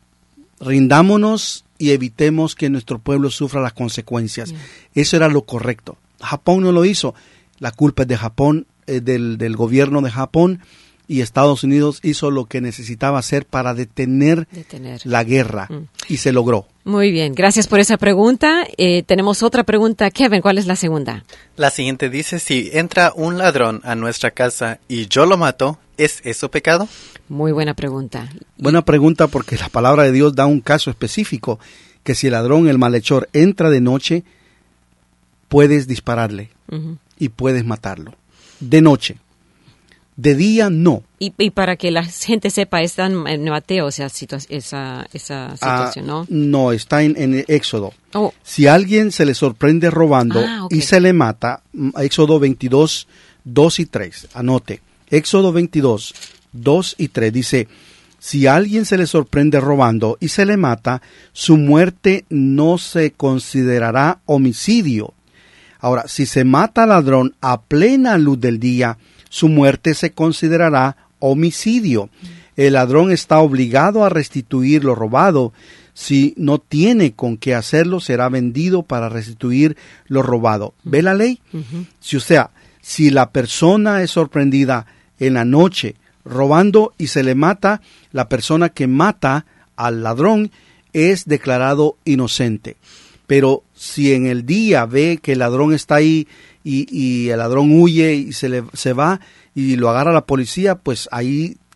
rindámonos y evitemos que nuestro pueblo sufra las consecuencias. Yeah. Eso era lo correcto. Japón no lo hizo. La culpa es de Japón, eh, del, del gobierno de Japón, y Estados Unidos hizo lo que necesitaba hacer para detener, detener. la guerra, mm. y se logró. Muy bien, gracias por esa pregunta. Eh, tenemos otra pregunta. Kevin, ¿cuál es la segunda? La siguiente dice, si entra un ladrón a nuestra casa y yo lo mato, ¿es eso pecado? Muy buena pregunta. Buena pregunta, porque la palabra de Dios da un caso específico, que si el ladrón, el malhechor, entra de noche, puedes dispararle uh-huh. y puedes matarlo. De noche. De día, no. Y, y para que la gente sepa, está en Mateo esa, situa- esa, esa situación, ¿no? Ah, no, está en, en Éxodo. Oh. Si a alguien se le sorprende robando ah, okay. y se le mata, Éxodo veintidós, dos y tres, anote. Éxodo veintidós, dos y tres dice, si a alguien se le sorprende robando y se le mata, su muerte no se considerará homicidio. Ahora, si se mata al ladrón a plena luz del día, su muerte se considerará homicidio. El ladrón está obligado a restituir lo robado. Si no tiene con qué hacerlo, será vendido para restituir lo robado. ¿Ve la ley? Uh-huh. Si, o sea, si la persona es sorprendida en la noche robando y se le mata, la persona que mata al ladrón es declarado inocente. Pero si en el día ve que el ladrón está ahí y, y el ladrón huye y se, le, se va y lo agarra la policía, pues ahí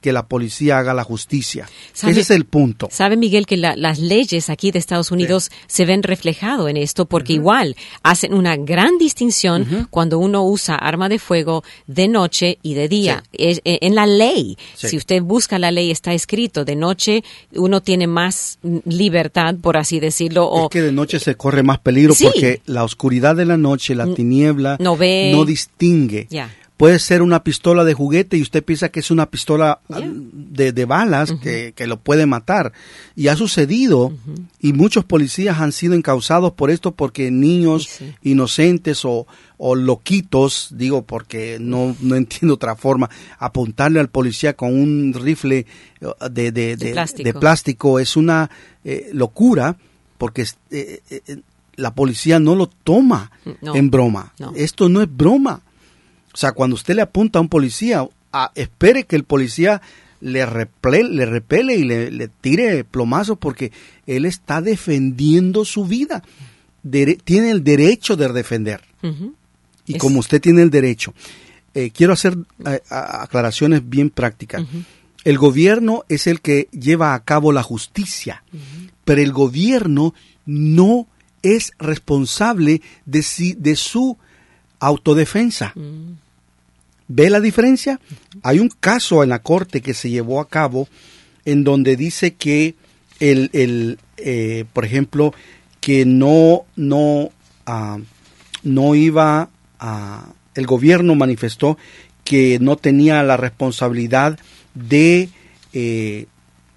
que la policía haga la justicia. ¿Sabe, Ese es el punto. Sabe, Miguel, que la, las leyes aquí de Estados Unidos sí. se ven reflejado en esto porque uh-huh. igual hacen una gran distinción uh-huh. cuando uno usa arma de fuego de noche y de día. Sí. Es, en la ley, sí. si usted busca la ley, está escrito, de noche uno tiene más libertad, por así decirlo. O, es que de noche se corre más peligro sí. porque la oscuridad de la noche, la tiniebla, no, ve, no distingue. Yeah. Puede ser una pistola de juguete y usted piensa que es una pistola yeah. de, de balas uh-huh. que, que lo puede matar. Y ha sucedido, uh-huh. y muchos policías han sido encausados por esto porque niños sí. inocentes o, o loquitos, digo porque no, no entiendo otra forma, apuntarle al policía con un rifle de, de, de, de, plástico. de plástico es una eh, locura porque eh, eh, la policía no lo toma no. en broma. No. Esto no es broma. O sea, cuando usted le apunta a un policía, a, espere que el policía le, reple, le repele y le, le tire plomazos porque él está defendiendo su vida. Dere, tiene el derecho de defender. Uh-huh. Y es... como usted tiene el derecho, eh, quiero hacer a, a, aclaraciones bien prácticas. Uh-huh. El gobierno es el que lleva a cabo la justicia, uh-huh. pero el gobierno no es responsable de, si, de su autodefensa. Uh-huh. ¿Ve la diferencia? Hay un caso en la corte que se llevó a cabo en donde dice que el, el eh, por ejemplo, que no no uh, no iba a, el gobierno manifestó que no tenía la responsabilidad de eh,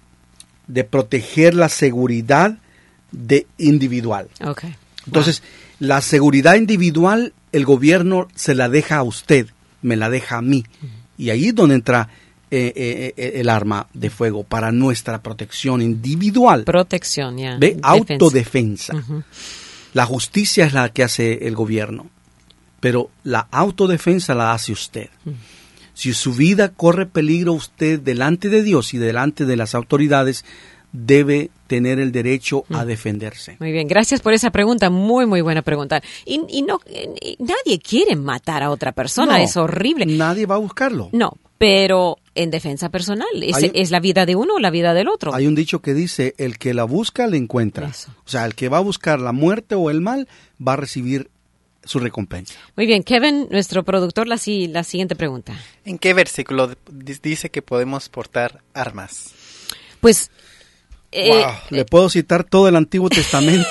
de proteger la seguridad de individual. Okay. Entonces, wow. la seguridad individual el gobierno se la deja a usted. Me la deja a mí. Uh-huh. Y ahí es donde entra eh, eh, el arma de fuego para nuestra protección individual. Protección, ya. Yeah. ¿Ve? Autodefensa. Uh-huh. La justicia es la que hace el gobierno, pero la autodefensa la hace usted. Uh-huh. Si su vida corre peligro, usted delante de Dios y delante de las autoridades debe tener el derecho a defenderse. Muy bien, gracias por esa pregunta, muy muy buena pregunta. Y, y no, y nadie quiere matar a otra persona, no, es horrible. Nadie va a buscarlo. No, pero en defensa personal, ¿es, hay, ¿es la vida de uno o la vida del otro? Hay un dicho que dice, el que la busca, la encuentra. Eso. O sea, el que va a buscar la muerte o el mal, va a recibir su recompensa. Muy bien, Kevin, nuestro productor, la, la siguiente pregunta. ¿En qué versículo dice que podemos portar armas? Pues... Eh, wow, le puedo citar todo el Antiguo Testamento.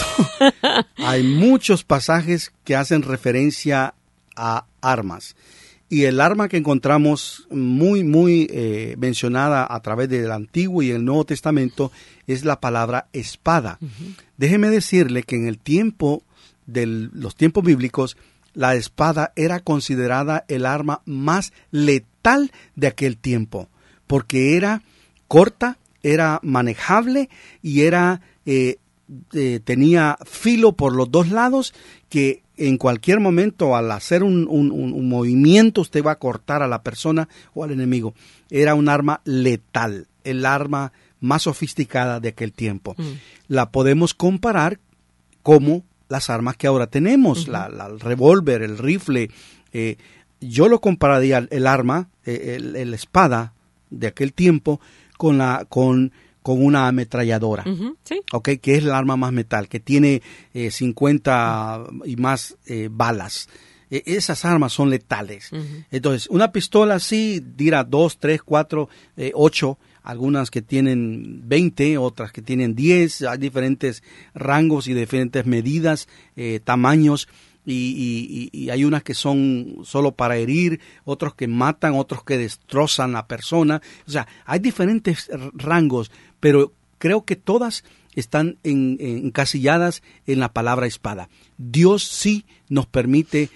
Hay muchos pasajes que hacen referencia a armas. Y el arma que encontramos muy, muy eh, mencionada a través del Antiguo y el Nuevo Testamento es la palabra espada. Uh-huh. Déjeme decirle que en el tiempo de los tiempos bíblicos, la espada era considerada el arma más letal de aquel tiempo, porque era corta, era manejable y era eh, eh, tenía filo por los dos lados que en cualquier momento al hacer un, un, un movimiento usted va a cortar a la persona o al enemigo. Era un arma letal, el arma más sofisticada de aquel tiempo. Mm. La podemos comparar como las armas que ahora tenemos, uh-huh. la, la, el revólver, el rifle. Eh, yo lo compararía el arma, eh, el, el espada de aquel tiempo con la con con una ametralladora, uh-huh, sí. okay, que es el arma más metal, que tiene eh, cincuenta y más eh, balas. Eh, esas armas son letales. Uh-huh. Entonces, una pistola sí dirá dos, tres, cuatro, eh, ocho, algunas que tienen veinte, otras que tienen diez, hay diferentes rangos y diferentes medidas, eh, tamaños. Y, y, y hay unas que son solo para herir, otros que matan, otros que destrozan a la persona. O sea, hay diferentes rangos, pero creo que todas están en, en, encasilladas en la palabra espada. Dios sí nos permite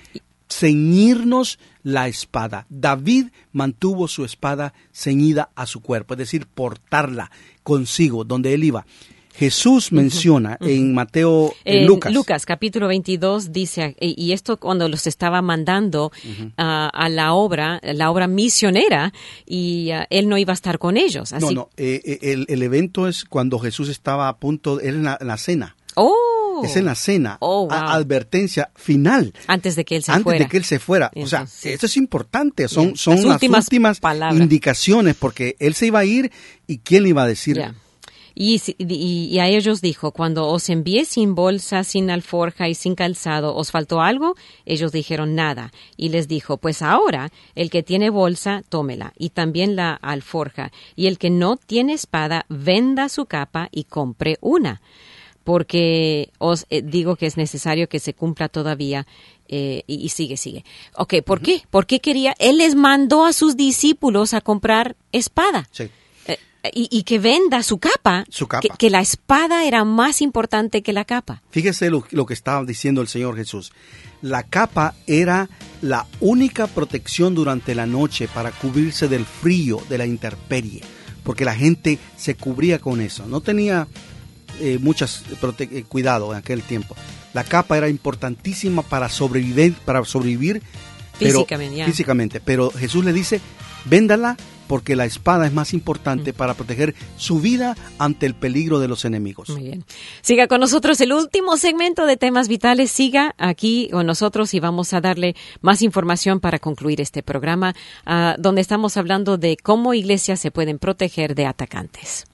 ceñirnos la espada. David mantuvo su espada ceñida a su cuerpo, es decir, portarla consigo donde él iba. Jesús menciona uh-huh, uh-huh. en Mateo, en en Lucas. Lucas, capítulo veintidós, dice, y esto cuando los estaba mandando uh-huh. uh, a la obra, la obra misionera, y uh, él no iba a estar con ellos. Así. No, no, eh, el, el evento es cuando Jesús estaba a punto, él en la, en la cena. Oh. Es en la cena. Oh, wow. A- advertencia final. Antes de que él se Antes fuera. de que él se fuera. Entonces, o sea, sí. esto es importante. Son, Yeah. son Las las, últimas últimas, palabras. indicaciones, porque él se iba a ir y quién le iba a decir. Ya. Y, si- y, y a ellos dijo, cuando os envié sin bolsa, sin alforja y sin calzado, ¿os faltó algo? Ellos dijeron nada. Y les dijo, pues ahora el que tiene bolsa, tómela, y también la alforja. Y el que no tiene espada, venda su capa y compre una. Porque os eh, digo que es necesario que se cumpla todavía. Eh, y, y sigue, sigue. Ok, ¿por uh-huh. qué? ¿Por qué quería? Él les mandó a sus discípulos a comprar espada. Sí. Y, y que venda su capa, Su capa. Que, que la espada era más importante que la capa. Fíjese lo, lo que estaba diciendo el Señor Jesús. La capa era la única protección durante la noche para cubrirse del frío, de la intemperie, porque la gente se cubría con eso. No tenía eh, muchas prote- eh, cuidado en aquel tiempo. La capa era importantísima para sobrevivir, para sobrevivir pero, físicamente, yeah. físicamente. Pero Jesús le dice, véndala, porque la espada es más importante mm. para proteger su vida ante el peligro de los enemigos. Muy bien. Siga con nosotros el último segmento de Temas Vitales. Siga aquí con nosotros y vamos a darle más información para concluir este programa, uh, donde estamos hablando de cómo iglesias se pueden proteger de atacantes.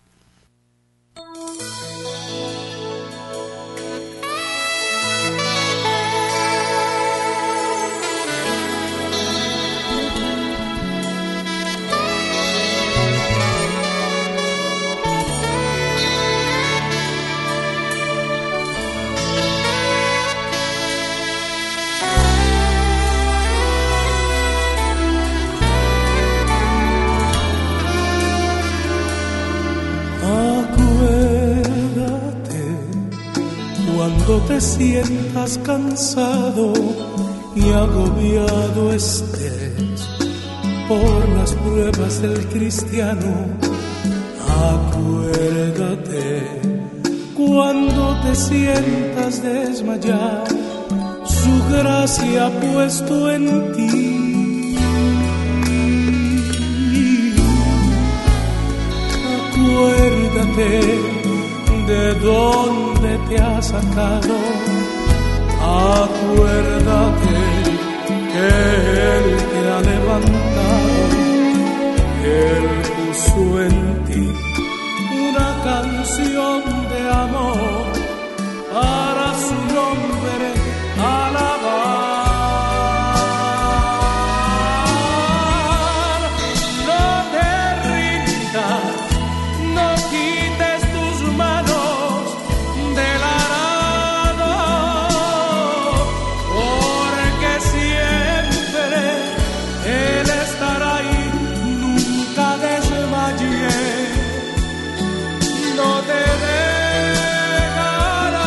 Cuando te sientas cansado y agobiado estés por las pruebas del cristiano, acuérdate, cuando te sientas desmayar, su gracia ha puesto en ti. Acuérdate de dónde te ha sacado, acuérdate que Él te ha levantado, Él puso en ti una canción de amor para su nombre alabar. No te rindas, no quites tus manos del arado, porque siempre Él estará ahí, nunca desmayes, no te dejará,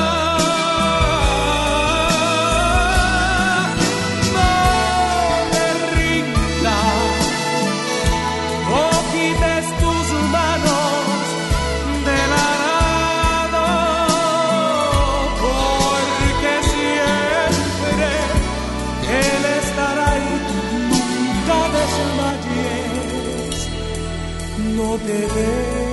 no te rindas, no quites tus manos del arado, porque siempre Él estará ahí, nunca desmayes, no te dejará.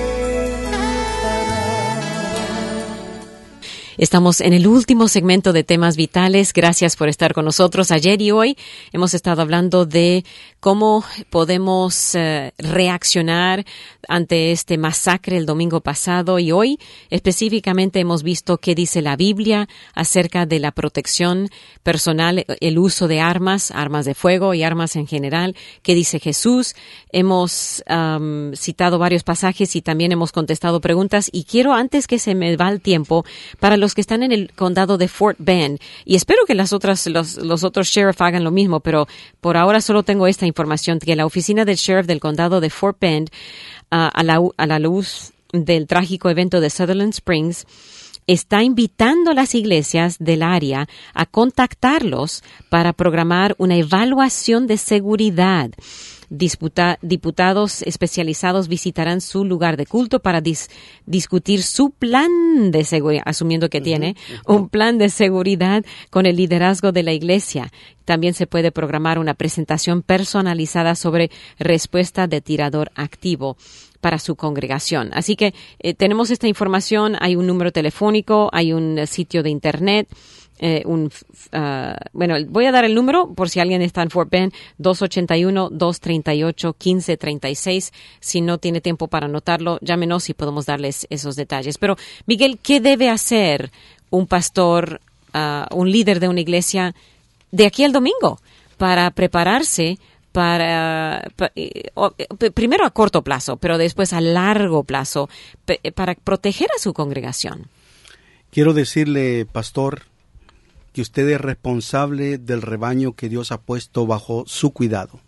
Estamos en el último segmento de Temas Vitales. Gracias por estar con nosotros. Ayer y hoy hemos estado hablando de cómo podemos eh, reaccionar ante este masacre el domingo pasado, y hoy específicamente hemos visto qué dice la Biblia acerca de la protección personal, el uso de armas, armas de fuego y armas en general, qué dice Jesús. Hemos um, citado varios pasajes y también hemos contestado preguntas, y quiero, antes que se me va el tiempo, para los que están en el condado de Fort Bend, y espero que las otras, los, los otros sheriff hagan lo mismo, pero por ahora solo tengo esta información, que la oficina del sheriff del condado de Fort Bend, uh, a, la, a la luz del trágico evento de Sutherland Springs, está invitando a las iglesias del área a contactarlos para programar una evaluación de seguridad disputa, diputados especializados visitarán su lugar de culto para dis, discutir su plan de seguridad, asumiendo que uh-huh, tiene uh-huh. un plan de seguridad con el liderazgo de la iglesia. También se puede programar una presentación personalizada sobre respuesta de tirador activo para su congregación. Así que eh, tenemos esta información, hay un número telefónico, hay un uh, sitio de internet, eh, un, uh, bueno, voy a dar el número por si alguien está en Fort Bend, dos ocho uno, dos tres ocho, uno cinco tres seis. Si no tiene tiempo para anotarlo, llámenos y podemos darles esos detalles. Pero, Miguel, ¿qué debe hacer un pastor, uh, un líder de una iglesia de aquí al domingo para prepararse para, para primero a corto plazo, pero después a largo plazo para proteger a su congregación? Quiero decirle, pastor, que usted es responsable del rebaño que Dios ha puesto bajo su cuidado.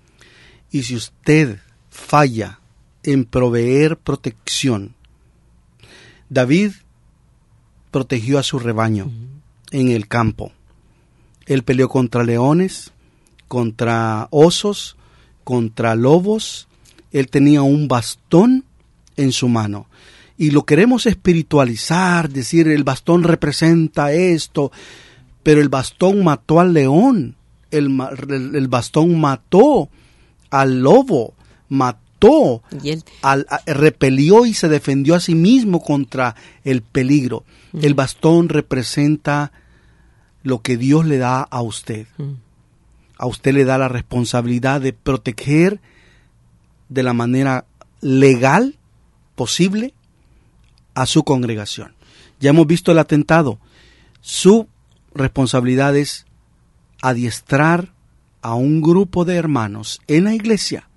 Y si usted falla en proveer protección, David protegió a su rebaño uh-huh. en el campo. Él peleó contra leones, contra osos, contra lobos. Él tenía un bastón en su mano. Y lo queremos espiritualizar, decir el bastón representa esto, pero el bastón mató al león, el, el, el bastón mató al lobo, mató, ¿Y él? Al, a, repelió y se defendió a sí mismo contra el peligro. Mm. El bastón representa lo que Dios le da a usted. Mm. A usted le da la responsabilidad de proteger de la manera legal posible a su congregación. Ya hemos visto el atentado. Su responsabilidad es adiestrar a un grupo de hermanos en la iglesia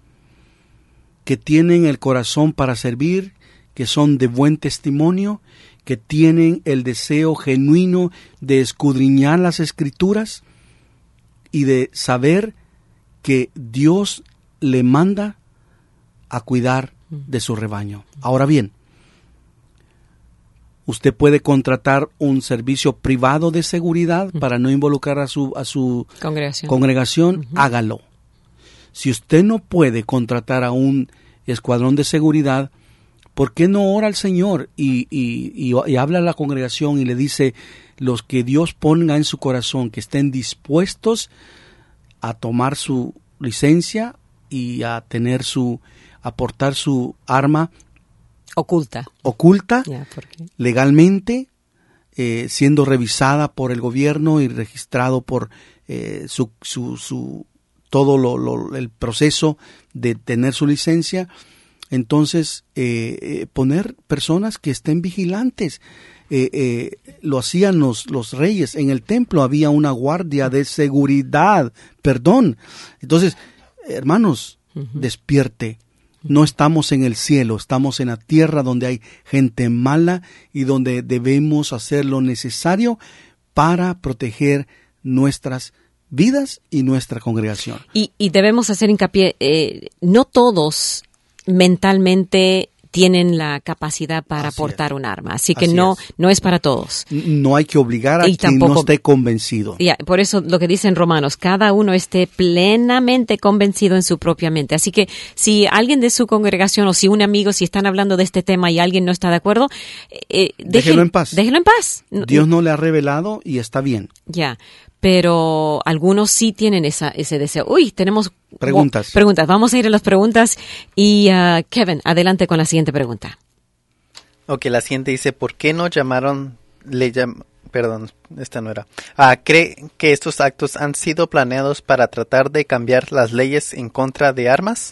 que tienen el corazón para servir, que son de buen testimonio, que tienen el deseo genuino de escudriñar las Escrituras y de saber que Dios le manda a cuidar de su rebaño. Ahora bien, usted puede contratar un servicio privado de seguridad uh-huh. para no involucrar a su, a su congregación, congregación uh-huh. hágalo. Si usted no puede contratar a un escuadrón de seguridad, ¿por qué no ora al Señor y, y, y, y habla a la congregación y le dice, los que Dios ponga en su corazón, que estén dispuestos a tomar su licencia y a tener su, a portar su arma oculta, oculta yeah, legalmente, eh, siendo revisada por el gobierno y registrado por eh, su, su, su todo lo, lo, el proceso de tener su licencia? Entonces, eh, eh, poner personas que estén vigilantes. Eh, eh, lo hacían los, los reyes. En el templo había una guardia de seguridad. Perdón. Entonces, hermanos, uh-huh. despierte. No estamos en el cielo, estamos en la tierra donde hay gente mala y donde debemos hacer lo necesario para proteger nuestras vidas y nuestra congregación. Y, y debemos hacer hincapié, eh, no todos mentalmente tienen la capacidad para Así portar es. un arma, así que Así no es. no es para todos. No hay que obligar a y quien tampoco, no esté convencido. Yeah, por eso lo que dicen Romanos, cada uno esté plenamente convencido en su propia mente. Así que si alguien de su congregación o si un amigo, si están hablando de este tema y alguien no está de acuerdo, eh, déjelo dejen, en paz. Déjelo en paz. Dios no le ha revelado y está bien. Ya. Yeah. Pero algunos sí tienen esa, ese deseo. Uy, tenemos preguntas. Oh, preguntas. Vamos a ir a las preguntas. Y uh, Kevin, adelante con la siguiente pregunta. Ok, la siguiente dice, ¿por qué no llamaron, le llam, perdón, esta no era, ah, cree que estos actos han sido planeados para tratar de cambiar las leyes en contra de armas?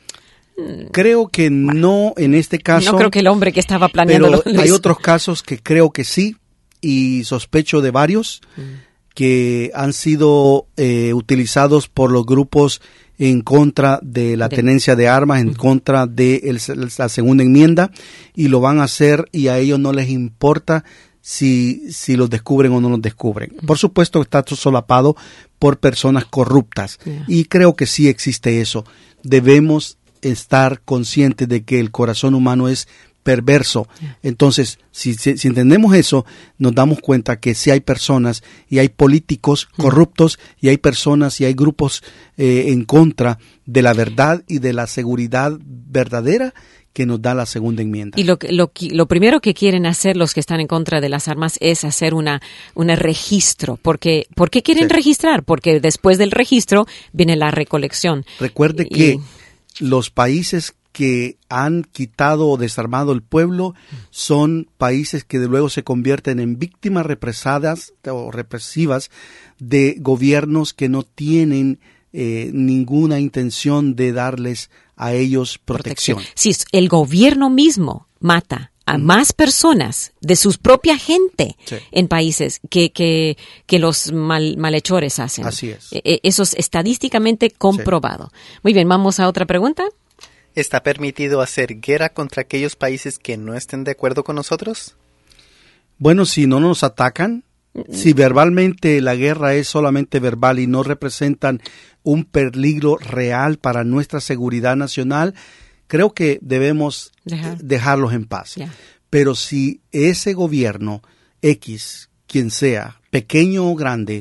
Creo que no en este caso. No creo que el hombre que estaba planeando. Pero hay otros casos que creo que sí, y sospecho de varios. Mm. que han sido eh, utilizados por los grupos en contra de la tenencia de armas, en uh-huh. contra de el, la segunda enmienda, y lo van a hacer y a ellos no les importa si, si los descubren o no los descubren. Uh-huh. Por supuesto está solapado por personas corruptas, yeah. y creo que sí existe eso. Debemos estar conscientes de que el corazón humano es perverso. Entonces, si, si, si entendemos eso, nos damos cuenta que sí hay personas y hay políticos corruptos y hay personas y hay grupos eh, en contra de la verdad y de la seguridad verdadera que nos da la segunda enmienda. Y lo, lo, lo primero que quieren hacer los que están en contra de las armas es hacer una, una registro. Porque, ¿por qué quieren sí. registrar? Porque después del registro viene la recolección. Recuerde y, que los países que han quitado o desarmado el pueblo son países que de luego se convierten en víctimas represadas o represivas de gobiernos que no tienen eh, ninguna intención de darles a ellos protección. protección. Sí, el gobierno mismo mata a mm. más personas de su propia gente sí. en países que, que, que los mal, malhechores hacen. Así es. Eso es estadísticamente comprobado. Sí. Muy bien, vamos a otra pregunta. ¿Está permitido hacer guerra contra aquellos países que no estén de acuerdo con nosotros? Bueno, si no nos atacan, si verbalmente la guerra es solamente verbal y no representan un peligro real para nuestra seguridad nacional, creo que debemos Dejar. dejarlos en paz. Yeah. Pero si ese gobierno X, quien sea, pequeño o grande,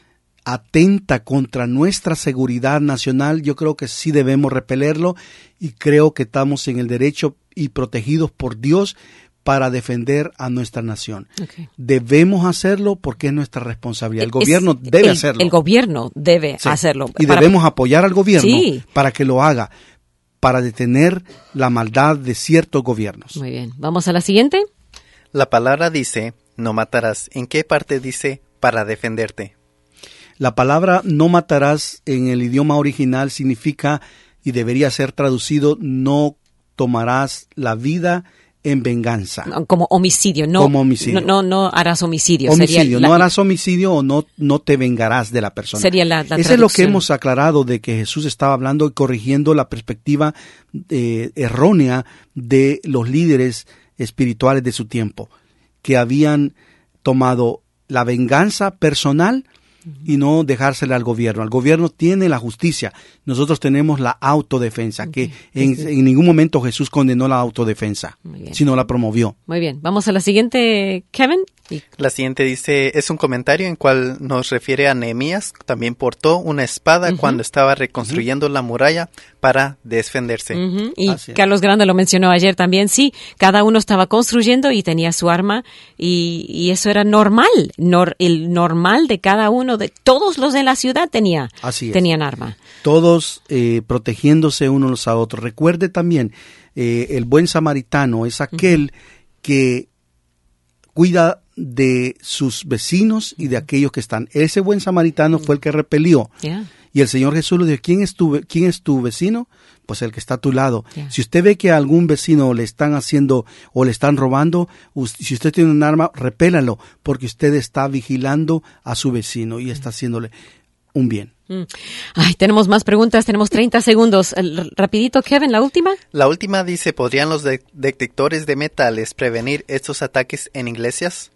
atenta contra nuestra seguridad nacional, yo creo que sí debemos repelerlo y creo que estamos en el derecho y protegidos por Dios para defender a nuestra nación. Okay. Debemos hacerlo porque es nuestra responsabilidad. El es, gobierno debe el, hacerlo. El gobierno debe sí. hacerlo. Y para... debemos apoyar al gobierno sí. para que lo haga, para detener la maldad de ciertos gobiernos. Muy bien. ¿Vamos a la siguiente? La palabra dice, no matarás. ¿En qué parte dice para defenderte? La palabra no matarás en el idioma original significa, y debería ser traducido, no tomarás la vida en venganza. Como homicidio, no, Como homicidio. no, no, no harás homicidio. Homicidio, sería no la, harás homicidio o no, no te vengarás de la persona. Sería la, la Eso es lo que hemos aclarado de que Jesús estaba hablando y corrigiendo la perspectiva eh, errónea de los líderes espirituales de su tiempo, que habían tomado la venganza personal y no dejársela al gobierno. El gobierno tiene la justicia. Nosotros tenemos la autodefensa, okay. que en, en ningún momento Jesús condenó la autodefensa, sino la promovió. Muy bien. Vamos a la siguiente, Kevin. La siguiente dice, es un comentario en cual nos refiere a Nehemías. También portó una espada uh-huh. cuando estaba reconstruyendo uh-huh. la muralla para defenderse. Uh-huh. Y Así Carlos es. Grande lo mencionó ayer también. Sí, cada uno estaba construyendo y tenía su arma y, y eso era normal. Nor, el normal de cada uno, de todos los de la ciudad tenía, tenían arma. Todos eh, protegiéndose unos a otros. Recuerde también, eh, el buen samaritano es aquel uh-huh. que cuida de sus vecinos y de aquellos que están. Ese buen samaritano fue el que repelió. Yeah. Y el Señor Jesús le dijo, ¿quién es tu, quién es tu vecino? Pues el que está a tu lado. Yeah. Si usted ve que a algún vecino le están haciendo o le están robando, si usted tiene un arma, repélalo, porque usted está vigilando a su vecino y está haciéndole un bien. Ay, tenemos más preguntas, tenemos treinta segundos. El, rapidito, Kevin, ¿la última? La última dice, ¿podrían los de- detectores de metales prevenir estos ataques en iglesias?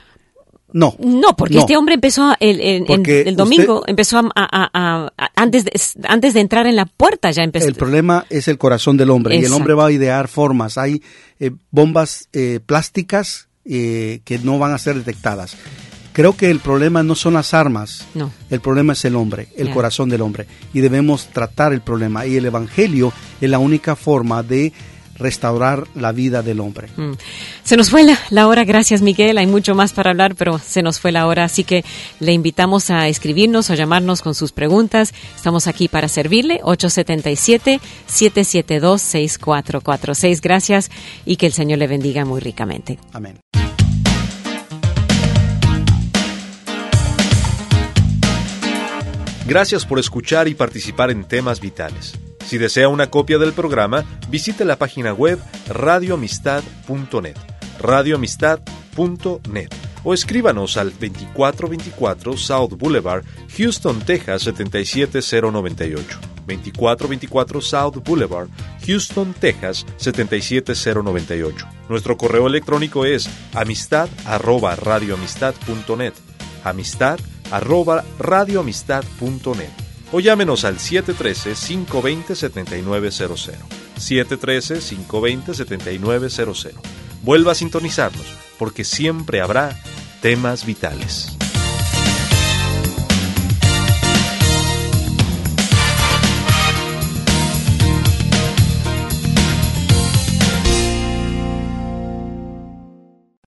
No. No, porque no. este hombre empezó el, el, el, el domingo, usted, empezó a, a, a, a antes, de, antes de entrar en la puerta ya empezó. El problema es el corazón del hombre. Exacto. Y el hombre va a idear formas. Hay eh, bombas eh, plásticas eh, que no van a ser detectadas. Creo que el problema no son las armas, no. el problema es el hombre, el yeah. corazón del hombre. Y debemos tratar el problema. Y el evangelio es la única forma de restaurar la vida del hombre. Mm. Se nos fue la, la hora, gracias Miguel, hay mucho más para hablar, pero se nos fue la hora, así que le invitamos a escribirnos o llamarnos con sus preguntas. Estamos aquí para servirle, ocho siete siete, siete siete dos, seis cuatro cuatro seis. Gracias y que el Señor le bendiga muy ricamente. Amén. Gracias por escuchar y participar en Temas Vitales. Si desea una copia del programa, visite la página web radio amistad punto net, radio amistad punto net, o escríbanos al veinticuatro veinticuatro South Boulevard, Houston, Texas setenta y siete cero noventa y ocho. veinticuatro veinticuatro South Boulevard, Houston, Texas setenta y siete cero noventa y ocho. Nuestro correo electrónico es amistad arroba radio amistad punto net, amistad arroba radio amistad punto net, o llámenos al siete uno tres, cinco dos cero, siete nueve cero cero, siete uno tres, cinco dos cero, siete nueve cero cero. Vuelva a sintonizarnos, porque siempre habrá temas vitales.